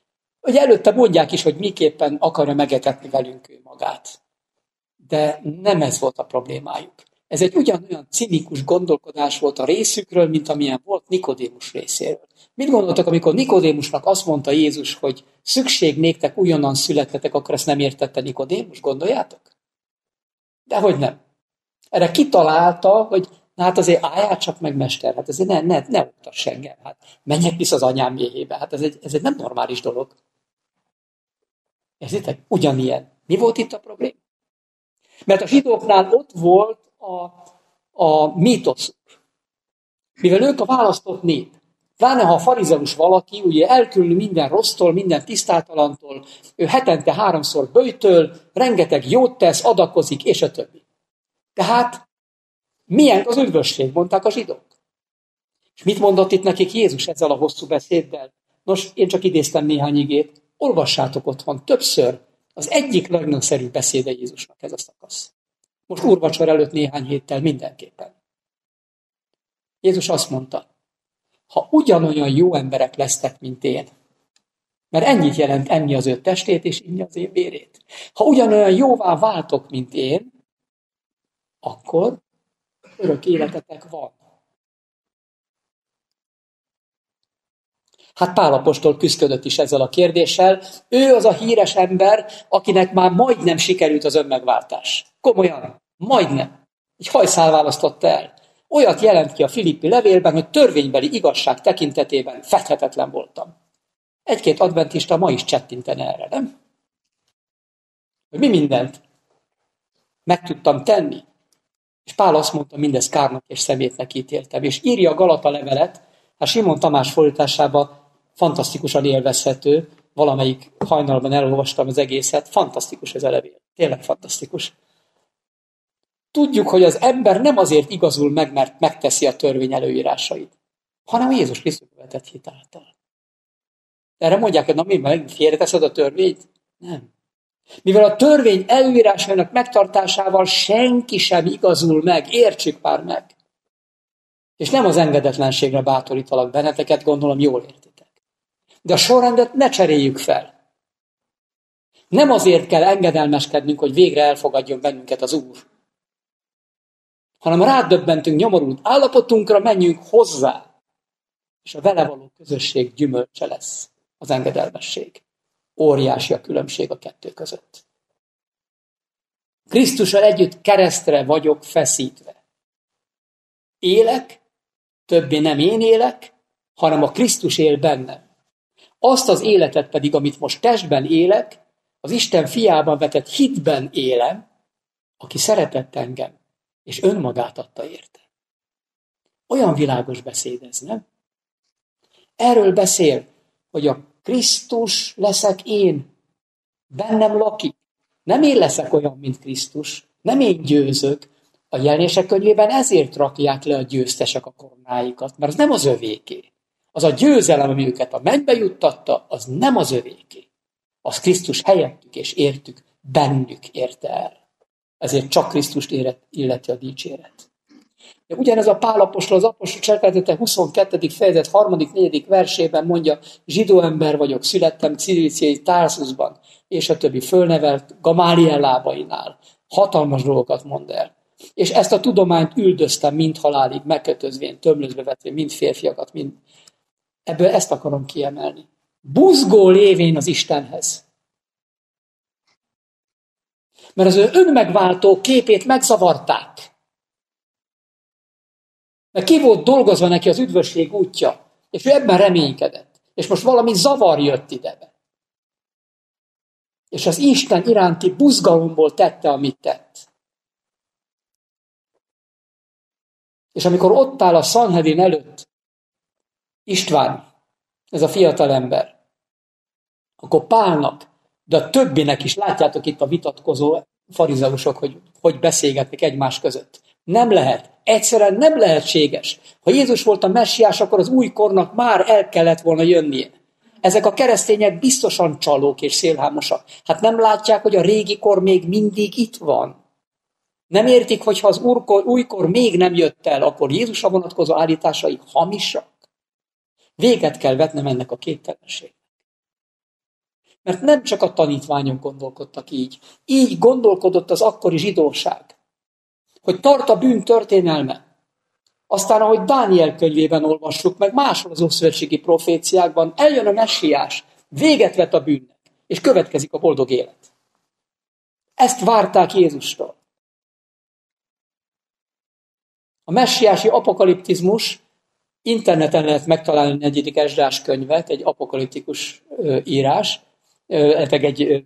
Ugye előtte mondják is, hogy miképpen akarja megetetni velünk ő magát. De nem ez volt a problémájuk. Ez egy ugyanolyan cinikus gondolkodás volt a részükről, mint amilyen volt Nikodémus részéről. Mit gondoltak, amikor Nikodémusnak azt mondta Jézus, hogy szükség néktek újonnan születtetek, akkor ezt nem értette Nikodémus, gondoljátok? Dehogy nem. Erre kitalálta, hogy na hát azért álljál csak meg, mester, hát azért ne, ne, ne oktass engem, hát menjek vissza az anyám méhébe, hát ez egy, ez egy nem normális dolog. Érzitek? Ugyanilyen. Mi volt itt a probléma? Mert a zsidóknál ott volt a, a mítoszuk. Mivel ők a választott nép. Pláne ha a farizeus valaki, ugye elkülönül minden rossztól, minden tisztátalantól, ő hetente háromszor böjtöl, rengeteg jót tesz, adakozik, és a többi. Tehát milyen az üdvösség, mondták a zsidók. És mit mondott itt nekik Jézus ezzel a hosszú beszéddel? Nos, én csak idéztem néhány igét, olvassátok otthon többször. Az egyik legnagyobb beszéde Jézusnak ez a szakasz. Most úrvacsor előtt néhány héttel mindenképpen. Jézus azt mondta, ha ugyanolyan jó emberek lesztek, mint én, mert ennyit jelent enni az ő testét és inni az én vérét. Ha ugyanolyan jóvá váltok, mint én, akkor örök életetek van. Hát Pál apostol küszködött is ezzel a kérdéssel. Ő az a híres ember, akinek már majdnem sikerült az önmegváltás. Komolyan, majdnem. Egy hajszál választotta el. Olyat jelent ki a Filippi levélben, hogy törvénybeli igazság tekintetében fethetetlen voltam. Egy-két adventista ma is csettintene erre, nem? Hogy mi mindent meg tudtam tenni. És Pál azt mondta, mindezt kárnak és szemétnek ítéltem. És írja a Galata levelet, hát Simon Tamás fordításában fantasztikusan élvezhető, valamelyik hajnalban elolvastam az egészet, fantasztikus ez a levél, tényleg fantasztikus. Tudjuk, hogy az ember nem azért igazul meg, mert megteszi a törvény előírásait, hanem Jézus Krisztus vetett hit által. Erre mondják, hogy na mi, meg félreteszed a törvényt? Nem. Mivel a törvény előírásainak megtartásával senki sem igazul meg, értsük már meg. És nem az engedetlenségre bátorítalak benneteket, gondolom jól értitek. De a sorrendet ne cseréljük fel. Nem azért kell engedelmeskednünk, hogy végre elfogadjon bennünket az Úr, hanem rádöbbentünk nyomorult állapotunkra, menjünk hozzá, és a vele való közösség gyümölcse lesz az engedelmesség. Óriási a különbség a kettő között. Krisztussal együtt keresztre vagyok feszítve. Élek, többé nem én élek, hanem a Krisztus él bennem. Azt az életet pedig, amit most testben élek, az Isten fiában vetett hitben élem, aki szeretett engem, és önmagát adta érte. Olyan világos beszéd ez, nem? Erről beszél, hogy a Krisztus leszek én, bennem lakik. Nem én leszek olyan, mint Krisztus, nem én győzök. A Jelenések könyvében ezért rakják le a győztesek a koronáikat, mert az nem az övéké. Az a győzelem, ami őket a mennybe juttatta, az nem az övéké. Az Krisztus helyettük és értük, bennük érte el. Ezért csak Krisztust illeti a dicséret. De ugyanez a Pál apostol az apostol cselekedete huszonkettedik fejezet harmadik negyedik versében mondja, zsidó ember vagyok, születtem Cilíciai Tarszusban, és a többi fölnevelt Gamáliel lábainál. Hatalmas dolgokat mond el. És ezt a tudományt üldöztem mind halálig, megkötözvén, tömlözbe vetvén, mind férfiakat, mind. Ebből ezt akarom kiemelni. Buzgó lévén az Istenhez. Mert az ő önmegváltó képét megzavarták. Mert ki volt dolgozva neki az üdvösség útja, és ő ebben reménykedett. És most valami zavar jött idebe. És az Isten iránti buzgalomból tette, amit tett. És amikor ott áll a Sanhedrin előtt István, ez a fiatal ember, akkor Pálnak, de a többinek is, látjátok itt a vitatkozó farizeusok, hogy hogy beszélgetnek egymás között. Nem lehet. Egyszerűen nem lehetséges. Ha Jézus volt a messiás, akkor az új kornak már el kellett volna jönnie. Ezek a keresztények biztosan csalók és szélhámosak. Hát nem látják, hogy a régi kor még mindig itt van. Nem értik, hogy ha az úrkor, újkor még nem jött el, akkor Jézusra vonatkozó állításaik hamisak. Véget kell vetnem ennek a képtelenségnek. Mert nem csak a tanítványok gondolkodtak így. Így gondolkodott az akkori zsidóság. Hogy tart a bűn történelme. Aztán, ahogy Dániel könyvében olvassuk, meg máshol az ószövetségi proféciákban, eljön a messiás, véget vet a bűnnek, és következik a boldog élet. Ezt várták Jézustól. A messiási apokaliptizmus, interneten lehet megtalálni a negyedik Esdrás könyvet, egy apokaliptikus ö, írás, ö, egy ö,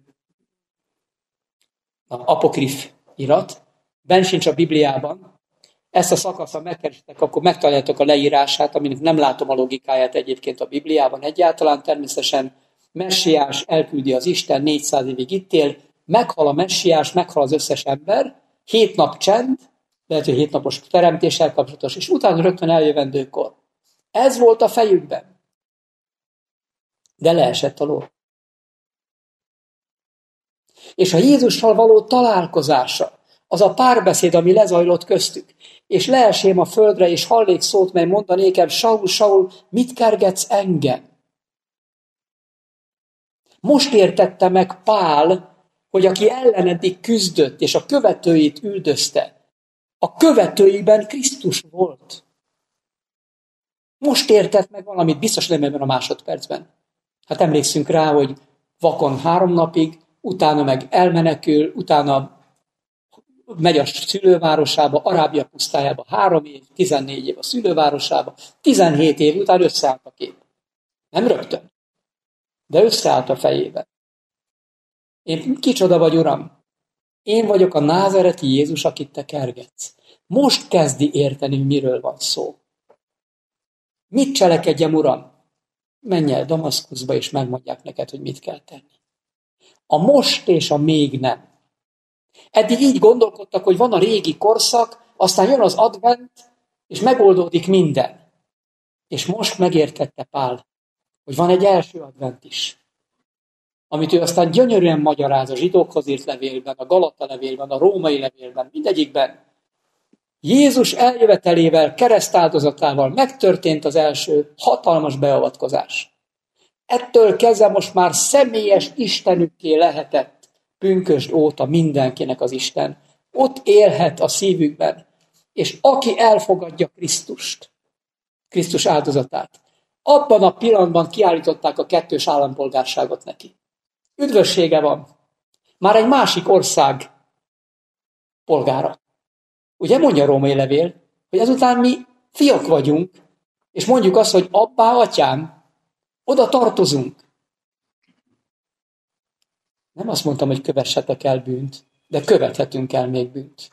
apokrif irat, benn sincs a Bibliában. Ezt a szakaszt, ha megkeresitek, akkor megtaláljátok a leírását, aminek nem látom a logikáját egyébként a Bibliában egyáltalán. Természetesen messiás elküldi az Isten, négyszáz évig itt él, meghal a messiás, meghal az összes ember, hét nap csend, lehet, hogy hétnapos teremtéssel kapcsolatos, és utána rögtön eljövendőkor. Ez volt a fejükben. De leesett a ló. És a Jézussal való találkozása, az a párbeszéd, ami lezajlott köztük, és leesém a földre, és hallék szót, mely mondanékem, Saul, Saul, mit kergetsz engem? Most értette meg Pál, hogy aki elleneddig küzdött, és a követőit üldözte, a követőiben Krisztus volt. Most értett meg valamit, biztos nem ebben a másodpercben. Hát emlékszünk rá, hogy vakon három napig, utána meg elmenekül, utána megy a szülővárosába, Arábia pusztájába három év, tizennégy év a szülővárosába, tizenhét év után összeállt a kép. Nem rögtön, de összeállt a fejében. Én kicsoda vagy, Uram? Én vagyok a názareti Jézus, akit te kergetsz. Most kezdi érteni, miről van szó. Mit cselekedjem, Uram? Menj el Damaszkuszba, és megmondják neked, hogy mit kell tenni. A most és a még nem. Eddig így gondolkodtak, hogy van a régi korszak, aztán jön az advent, és megoldódik minden. És most megértette Pál, hogy van egy első advent is, amit ő aztán gyönyörűen magyaráz a zsidókhoz írt levélben, a Galata levélben, a római levélben, mindegyikben. Jézus eljövetelével, keresztáldozatával megtörtént az első hatalmas beavatkozás. Ettől kezdve most már személyes istenükké lehetett pünkösd óta mindenkinek az Isten. Ott élhet a szívükben, és aki elfogadja Krisztust, Krisztus áldozatát, abban a pillanatban kiállították a kettős állampolgárságot neki. Üdvössége van. Már egy másik ország polgára. Ugye mondja a római levél, hogy ezután mi fiak vagyunk, és mondjuk azt, hogy abbá, atyám, oda tartozunk. Nem azt mondtam, hogy kövessetek el bűnt, de követhetünk el még bűnt.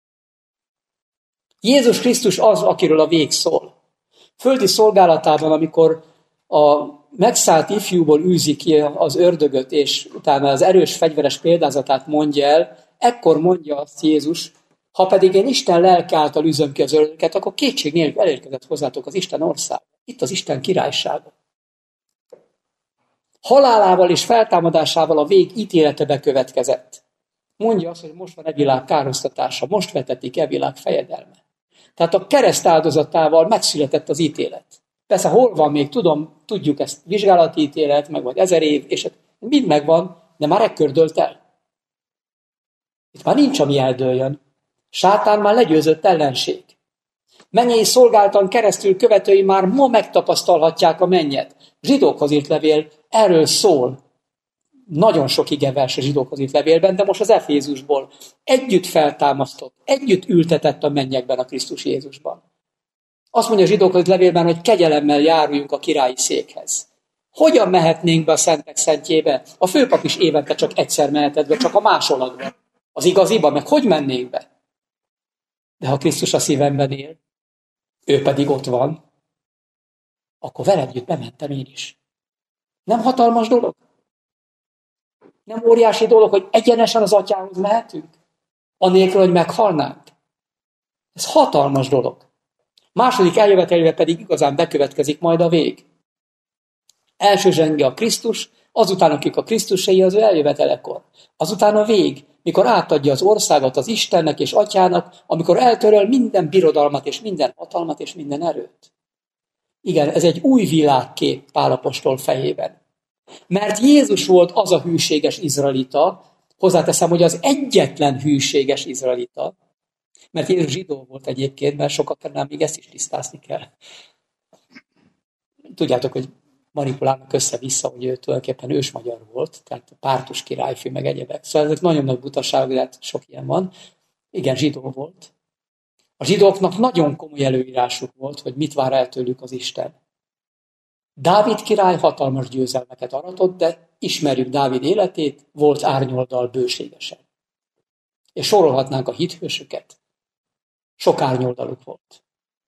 Jézus Krisztus az, akiről a vég szól. Földi szolgálatában, amikor a megszállt ifjúból űzi ki az ördögöt, és utána az erős fegyveres példázatát mondja el, ekkor mondja azt Jézus, ha pedig én Isten lelke által űzöm ki az ördögöket, akkor kétség nélkül elérkezett hozzátok az Isten országa. Itt az Isten királysága. Halálával és feltámadásával a vég ítélete bekövetkezett. Mondja azt, hogy most van e világ károsztatása, most vetetik e világ fejedelme. Tehát a kereszt áldozatával megszületett az ítélet. Persze hol van még, tudom, tudjuk ezt, vizsgálati ítélet, meg vagy ezer év, és mind megvan, de már ekkor dőlt el. Itt már nincs, ami eldőljön. Sátán már legyőzött ellenség. Mennyei szolgáltan keresztül követői már ma megtapasztalhatják a mennyet. Zsidókhoz írt levél erről szól. Nagyon sok igevers a zsidókhoz írt levélben, de most az Efézusból együtt feltámasztott, együtt ültetett a mennyekben a Krisztus Jézusban. Azt mondja a zsidókhoz írt levélben, hogy kegyelemmel járuljunk a királyi székhez. Hogyan mehetnénk be a szentek szentjébe? A főpap is évente csak egyszer mehetett be, csak a másolatban. Az igaziba, meg hogy mennénk be? De ha Krisztus a szívemben él, ő pedig ott van, akkor veled együtt bementem én is. Nem hatalmas dolog? Nem óriási dolog, hogy egyenesen az atyához mehetünk? Anélkül, hogy meghalnánk? Ez hatalmas dolog. Második eljövetelével pedig igazán bekövetkezik majd a vég. Első zsenge a Krisztus, azután akik a Krisztusai az ő eljövetelekor. Azután a vég, mikor átadja az országot az Istennek és Atyának, amikor eltöröl minden birodalmat és minden hatalmat és minden erőt. Igen, ez egy új világkép Pál apostol fejében. Mert Jézus volt az a hűséges izraelita, hozzáteszem, hogy az egyetlen hűséges izraelita, mert Jézus zsidó volt egyébként, mert sokaknál még ezt is tisztázni kell. Tudjátok, hogy manipulálnak össze-vissza, hogy ő tulajdonképpen ősmagyar volt, tehát pártus királyfő, meg egyebek. Szóval ezek nagyon nagy butaság, de hát sok ilyen van. Igen, zsidó volt. A zsidóknak nagyon komoly előírásuk volt, hogy mit vár el tőlük az Isten. Dávid király hatalmas győzelmeket aratott, de ismerjük Dávid életét, volt árnyoldal bőségesen. És sorolhatnánk a hithősöket. Sok árnyoldaluk volt.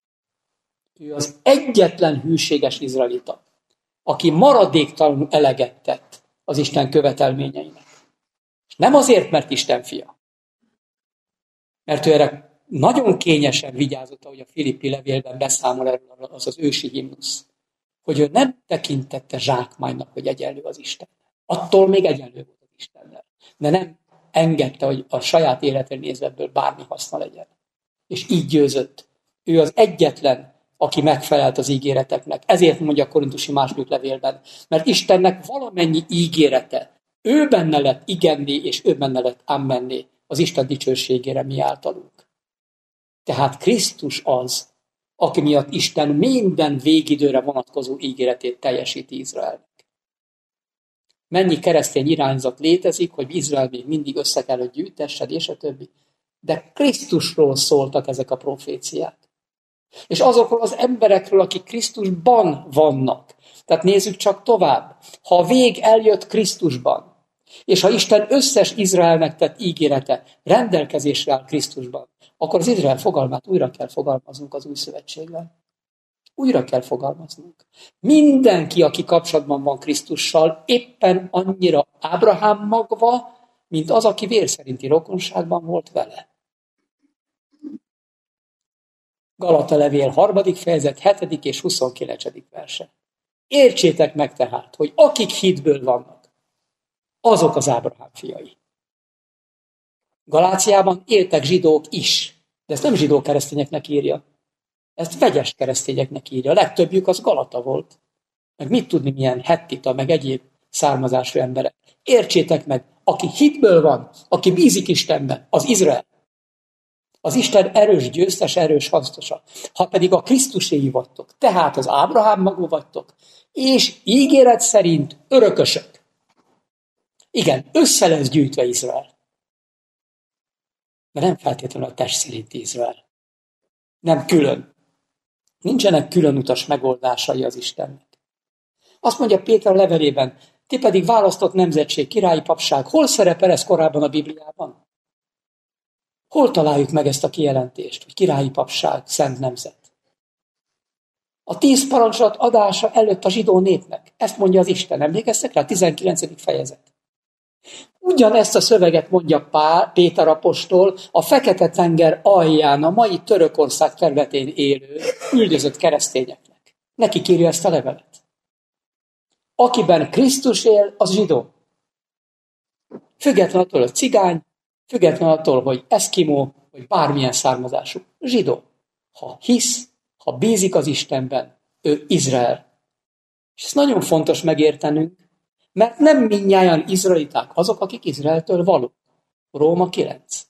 Ő az egyetlen hűséges izraelita, aki maradéktalanul eleget tett az Isten követelményeinek. És nem azért, mert Isten fia. Mert ő erre nagyon kényesen vigyázott, ahogy a Filippi levélben beszámol erről az az ősi himnusz, hogy ő nem tekintette zsákmánynak, hogy egyenlő az Isten. Attól még egyenlő volt az Istennel. De nem engedte, hogy a saját életre nézve ebből bármi haszna legyen. És így győzött. Ő az egyetlen, aki megfelelt az ígéreteknek. Ezért mondja a korintusi második levélben. Mert Istennek valamennyi ígérete, ő benne lett igenné, és ő benne lett ammenné az Isten dicsőségére mi általunk. Tehát Krisztus az, aki miatt Isten minden végidőre vonatkozó ígéretét teljesíti Izraelnek. Mennyi keresztény irányzat létezik, hogy Izrael még mindig össze kell, hogy gyűjtessed, és a többi. De Krisztusról szóltak ezek a proféciák. És azokról az emberekről, akik Krisztusban vannak. Tehát nézzük csak tovább. Ha a vég eljött Krisztusban, és ha Isten összes Izraelnek tett ígérete rendelkezésre áll Krisztusban, akkor az Izrael fogalmát újra kell fogalmaznunk az új szövetségben. Újra kell fogalmaznunk. Mindenki, aki kapcsolatban van Krisztussal, éppen annyira Ábrahám magva, mint az, aki vér szerinti rokonságban volt vele. Galata levél harmadik fejezet, hetedik és huszonkilencedik verse. Értsétek meg tehát, hogy akik hitből vannak, azok az Ábrahám fiai. Galáciában éltek zsidók is, de ezt nem zsidó keresztényeknek írja. Ezt vegyes keresztényeknek írja. A legtöbbjük az Galata volt. Meg mit tudni, milyen hettita, meg egyéb származású emberek. Értsétek meg, aki hitből van, aki bízik Istenben, az Izrael. Az Isten erős győztes, erős hasznosa. Ha pedig a Krisztuséi vagytok, tehát az Ábrahám magú vagytok, és ígéret szerint örökösök. Igen, össze lesz gyűjtve Izrael. De nem feltétlenül a test szerinti Izrael. Nem külön. Nincsenek külön utas megoldásai az Istennek. Azt mondja Péter a levelében, ti pedig választott nemzetség, királyi papság. Hol szerepel ez korábban a Bibliában? Hol találjuk meg ezt a kijelentést, hogy királyi papság, szent nemzet? A tíz parancsolat adása előtt a zsidó népnek. Ezt mondja az Isten. Emlékeztek rá? tizenkilencedik fejezet. Ugyanezt a szöveget mondja Pál, Péter apostol a Fekete-tenger alján, a mai Törökország területén élő, üldözött keresztényeknek. Neki írja ezt a levelet. Akiben Krisztus él, az zsidó. Független attól, hogy cigány, független attól, hogy eszkimó, vagy bármilyen származású. Zsidó. Ha hisz, ha bízik az Istenben, ő Izrael. És ez nagyon fontos megértenünk, mert nem mindnyájan izraeliták azok, akik Izraeltől valók. Róma kilenc.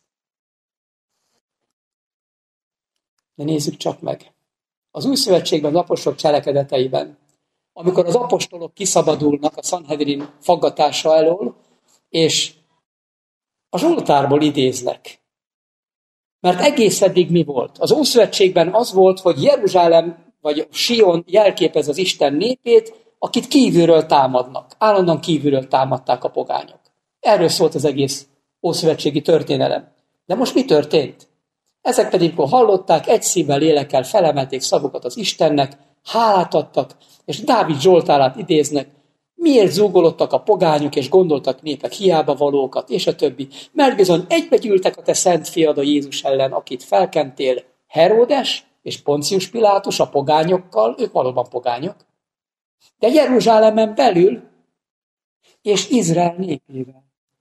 De nézzük csak meg. Az új szövetségben, az apostolok cselekedeteiben, amikor az apostolok kiszabadulnak a Sanhedrin faggatása elől, és a Zsoltárból idéznek. Mert egész eddig mi volt? Az Ószövetségben az volt, hogy Jeruzsálem vagy Sion jelképez az Isten népét, akit kívülről támadnak. Állandóan kívülről támadták a pogányok. Erről szólt az egész ószövetségi történelem. De most mi történt? Ezek pedig, amikor hallották, egy szívvel, lélekkel felemelték szavukat az Istennek, hálát adtak, és Dávid Zsoltárát idéznek, miért zúgolottak a pogányok, és gondoltak népek hiába valókat, és a többi. Mert bizony egybegyűltek a te szent fiad a Jézus ellen, akit felkentél, Heródes és Poncius Pilátus a pogányokkal, ők valóban pogányok, de Jeruzsálemen belül, és Izrael népével.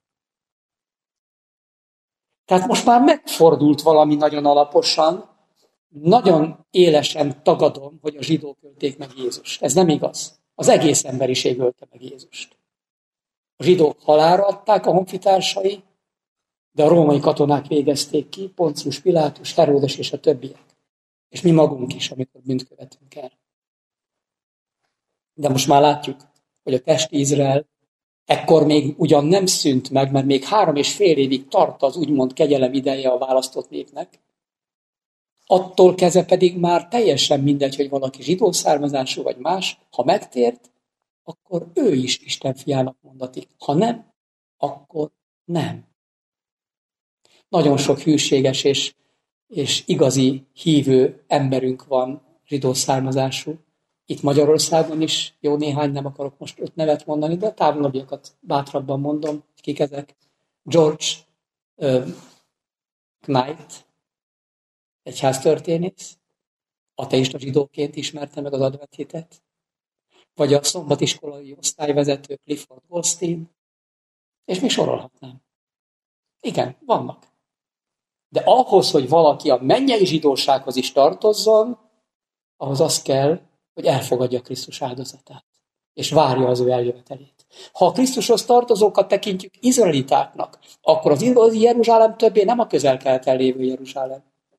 Tehát most már megfordult valami nagyon alaposan, nagyon élesen tagadom, hogy a zsidók ölték meg Jézust. Ez nem igaz. Az egész emberiség ölte meg Jézust. A zsidók halálra adták a honfitársai, de a római katonák végezték ki, Poncius Pilátus, Heródes és a többiek. És mi magunk is, amikor bűnt követünk el. De most már látjuk, hogy a testi Izrael ekkor még ugyan nem szűnt meg, mert még három és fél évig tart az úgymond kegyelem ideje a választott népnek. Attól kezdve pedig már teljesen mindegy, hogy valaki zsidó származású vagy más, ha megtért, akkor ő is Isten fiának mondatik. Ha nem, akkor nem. Nagyon sok hűséges és, és igazi hívő emberünk van zsidó származású. Itt Magyarországon is jó néhány, nem akarok most öt nevet mondani, de a távolabbiakat bátrabban mondom, kik ezek. George uh, Knight, egyháztörténész, ateista zsidóként ismerte meg az adventhitet, vagy a szombatiskolai osztályvezető Clifford Goldstein, és még sorolhatnám. Igen, vannak. De ahhoz, hogy valaki a mennyei zsidósághoz is tartozzon, ahhoz az kell, hogy elfogadja Krisztus áldozatát, és várja az ő eljövetelét. Ha a Krisztushoz tartozókat tekintjük izraelitáknak, akkor az igazi Jeruzsálem többé nem a közel-keleten lévő Jeruzsálem.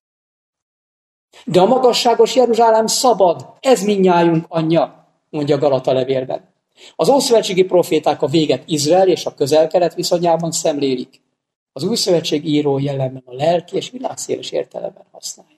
De a magasságos Jeruzsálem szabad, ez mindnyájunk anyja, mondja Galata levélben. Az ószövetségi proféták a véget Izrael és a közel-kelet viszonyában szemlélik. Az új szövetség író jellemben a lelki és világszéles értelemben használják.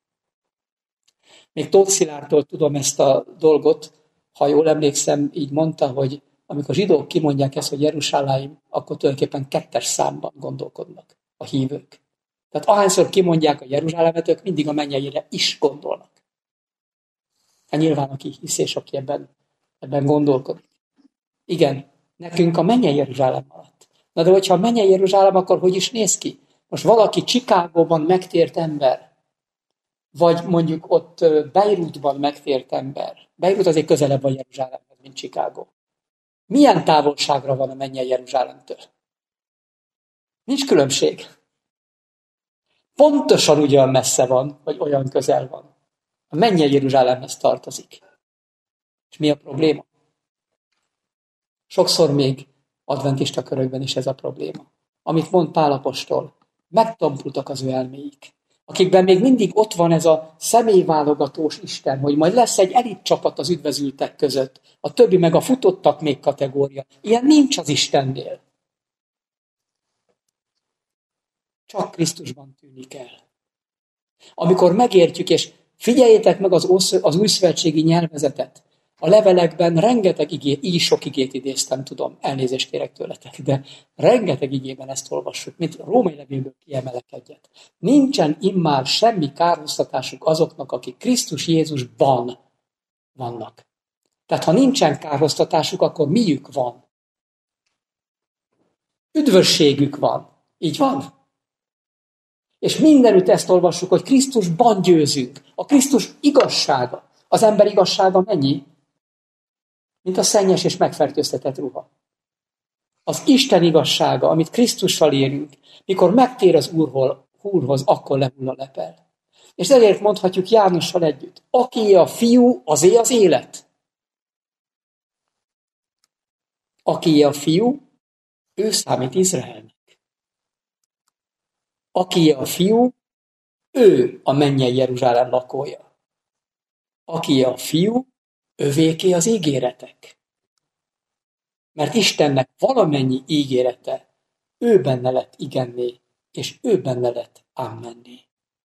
Még Tóth Szilárdtól tudom ezt a dolgot, ha jól emlékszem, így mondta, hogy amikor a zsidók kimondják ezt, hogy Jeruzsálem, akkor tulajdonképpen kettes számban gondolkodnak a hívők. Tehát ahányszor kimondják a Jeruzsálemet, ők mindig a mennyeire is gondolnak. Hát nyilván aki hisz és aki ebben, ebben gondolkodik. Igen, nekünk a mennyei Jeruzsálem alatt. Na de hogyha a mennyei Jeruzsálem, akkor hogy is néz ki? Most valaki Chicagóban megtért ember, vagy mondjuk ott Beirutban megtért ember. Beirut azért közelebb van Jeruzsálemhez, mint Chicago. Milyen távolságra van a mennyei Jeruzsálemtől? Nincs különbség. Pontosan ugyan messze van, vagy olyan közel van. A mennyei Jeruzsálemhez tartozik. És mi a probléma? Sokszor még adventista körökben is ez a probléma. Amit mond Pál apostol, megtompultak az ő elméik, akikben még mindig ott van ez a személyválogatós Isten, hogy majd lesz egy elit csapat az üdvözültek között, a többi meg a futottak még kategória. Ilyen nincs az Istennél. Csak Krisztusban tűnik el. Amikor megértjük, és figyeljétek meg az, az újszövetségi nyelvezetet, a levelekben rengeteg igét, így sok igét idéztem, tudom, elnézést kérek tőletek, de rengeteg igében ezt olvassuk, mint a római levélből kiemelek egyet. Nincsen immár semmi kárhoztatásuk azoknak, akik Krisztus Jézusban vannak. Tehát ha nincsen kárhoztatásuk, akkor miük van? Üdvösségük van. Így van? És mindenütt ezt olvassuk, hogy Krisztusban győzünk. A Krisztus igazsága. Az ember igazsága mennyi? Mint a szennyes és megfertőztetett ruha. Az Isten igazsága, amit Krisztussal érünk, mikor megtér az Úrhoz, Úrhoz akkor lehull a lepel. És ezért mondhatjuk Jánossal együtt, aki a fiú, azé az élet. Aki a fiú, ő számít Izraelnek. Aki a fiú, ő a mennyei Jeruzsálem lakója. Aki a fiú, övéké az ígéretek. Mert Istennek valamennyi ígérete, ő benne lett igenné, és ő benne lett ámmenné.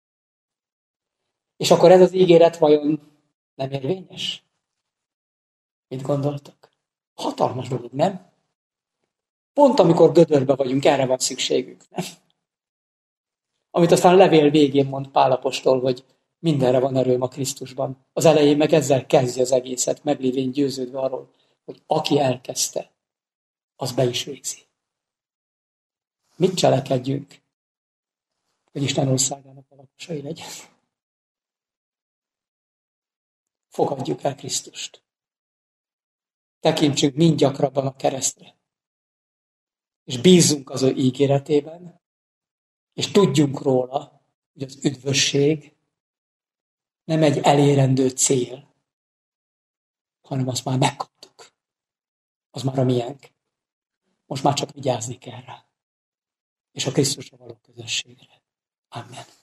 És akkor ez az ígéret vajon nem érvényes? Mit gondoltok? Hatalmas dolog, nem? Pont amikor gödörbe vagyunk, erre van szükségünk, nem? Amit aztán a levél végén mond Pál apostol, hogy mindenre van erőm a Krisztusban. Az elején meg ezzel kezdje az egészet, meglévén győződve arról, hogy aki elkezdte, az be is végzi. Mit cselekedjünk, hogy Isten országának a lakosai legyen? Fogadjuk el Krisztust. Tekintsünk mind gyakrabban a keresztre. És bízzunk az ő ígéretében, és tudjunk róla, hogy az üdvösség nem egy elérendő cél, hanem azt már megkaptuk. az már a miénk. Most már csak vigyázni kell rá. És a Krisztusra való közösségre. Amen.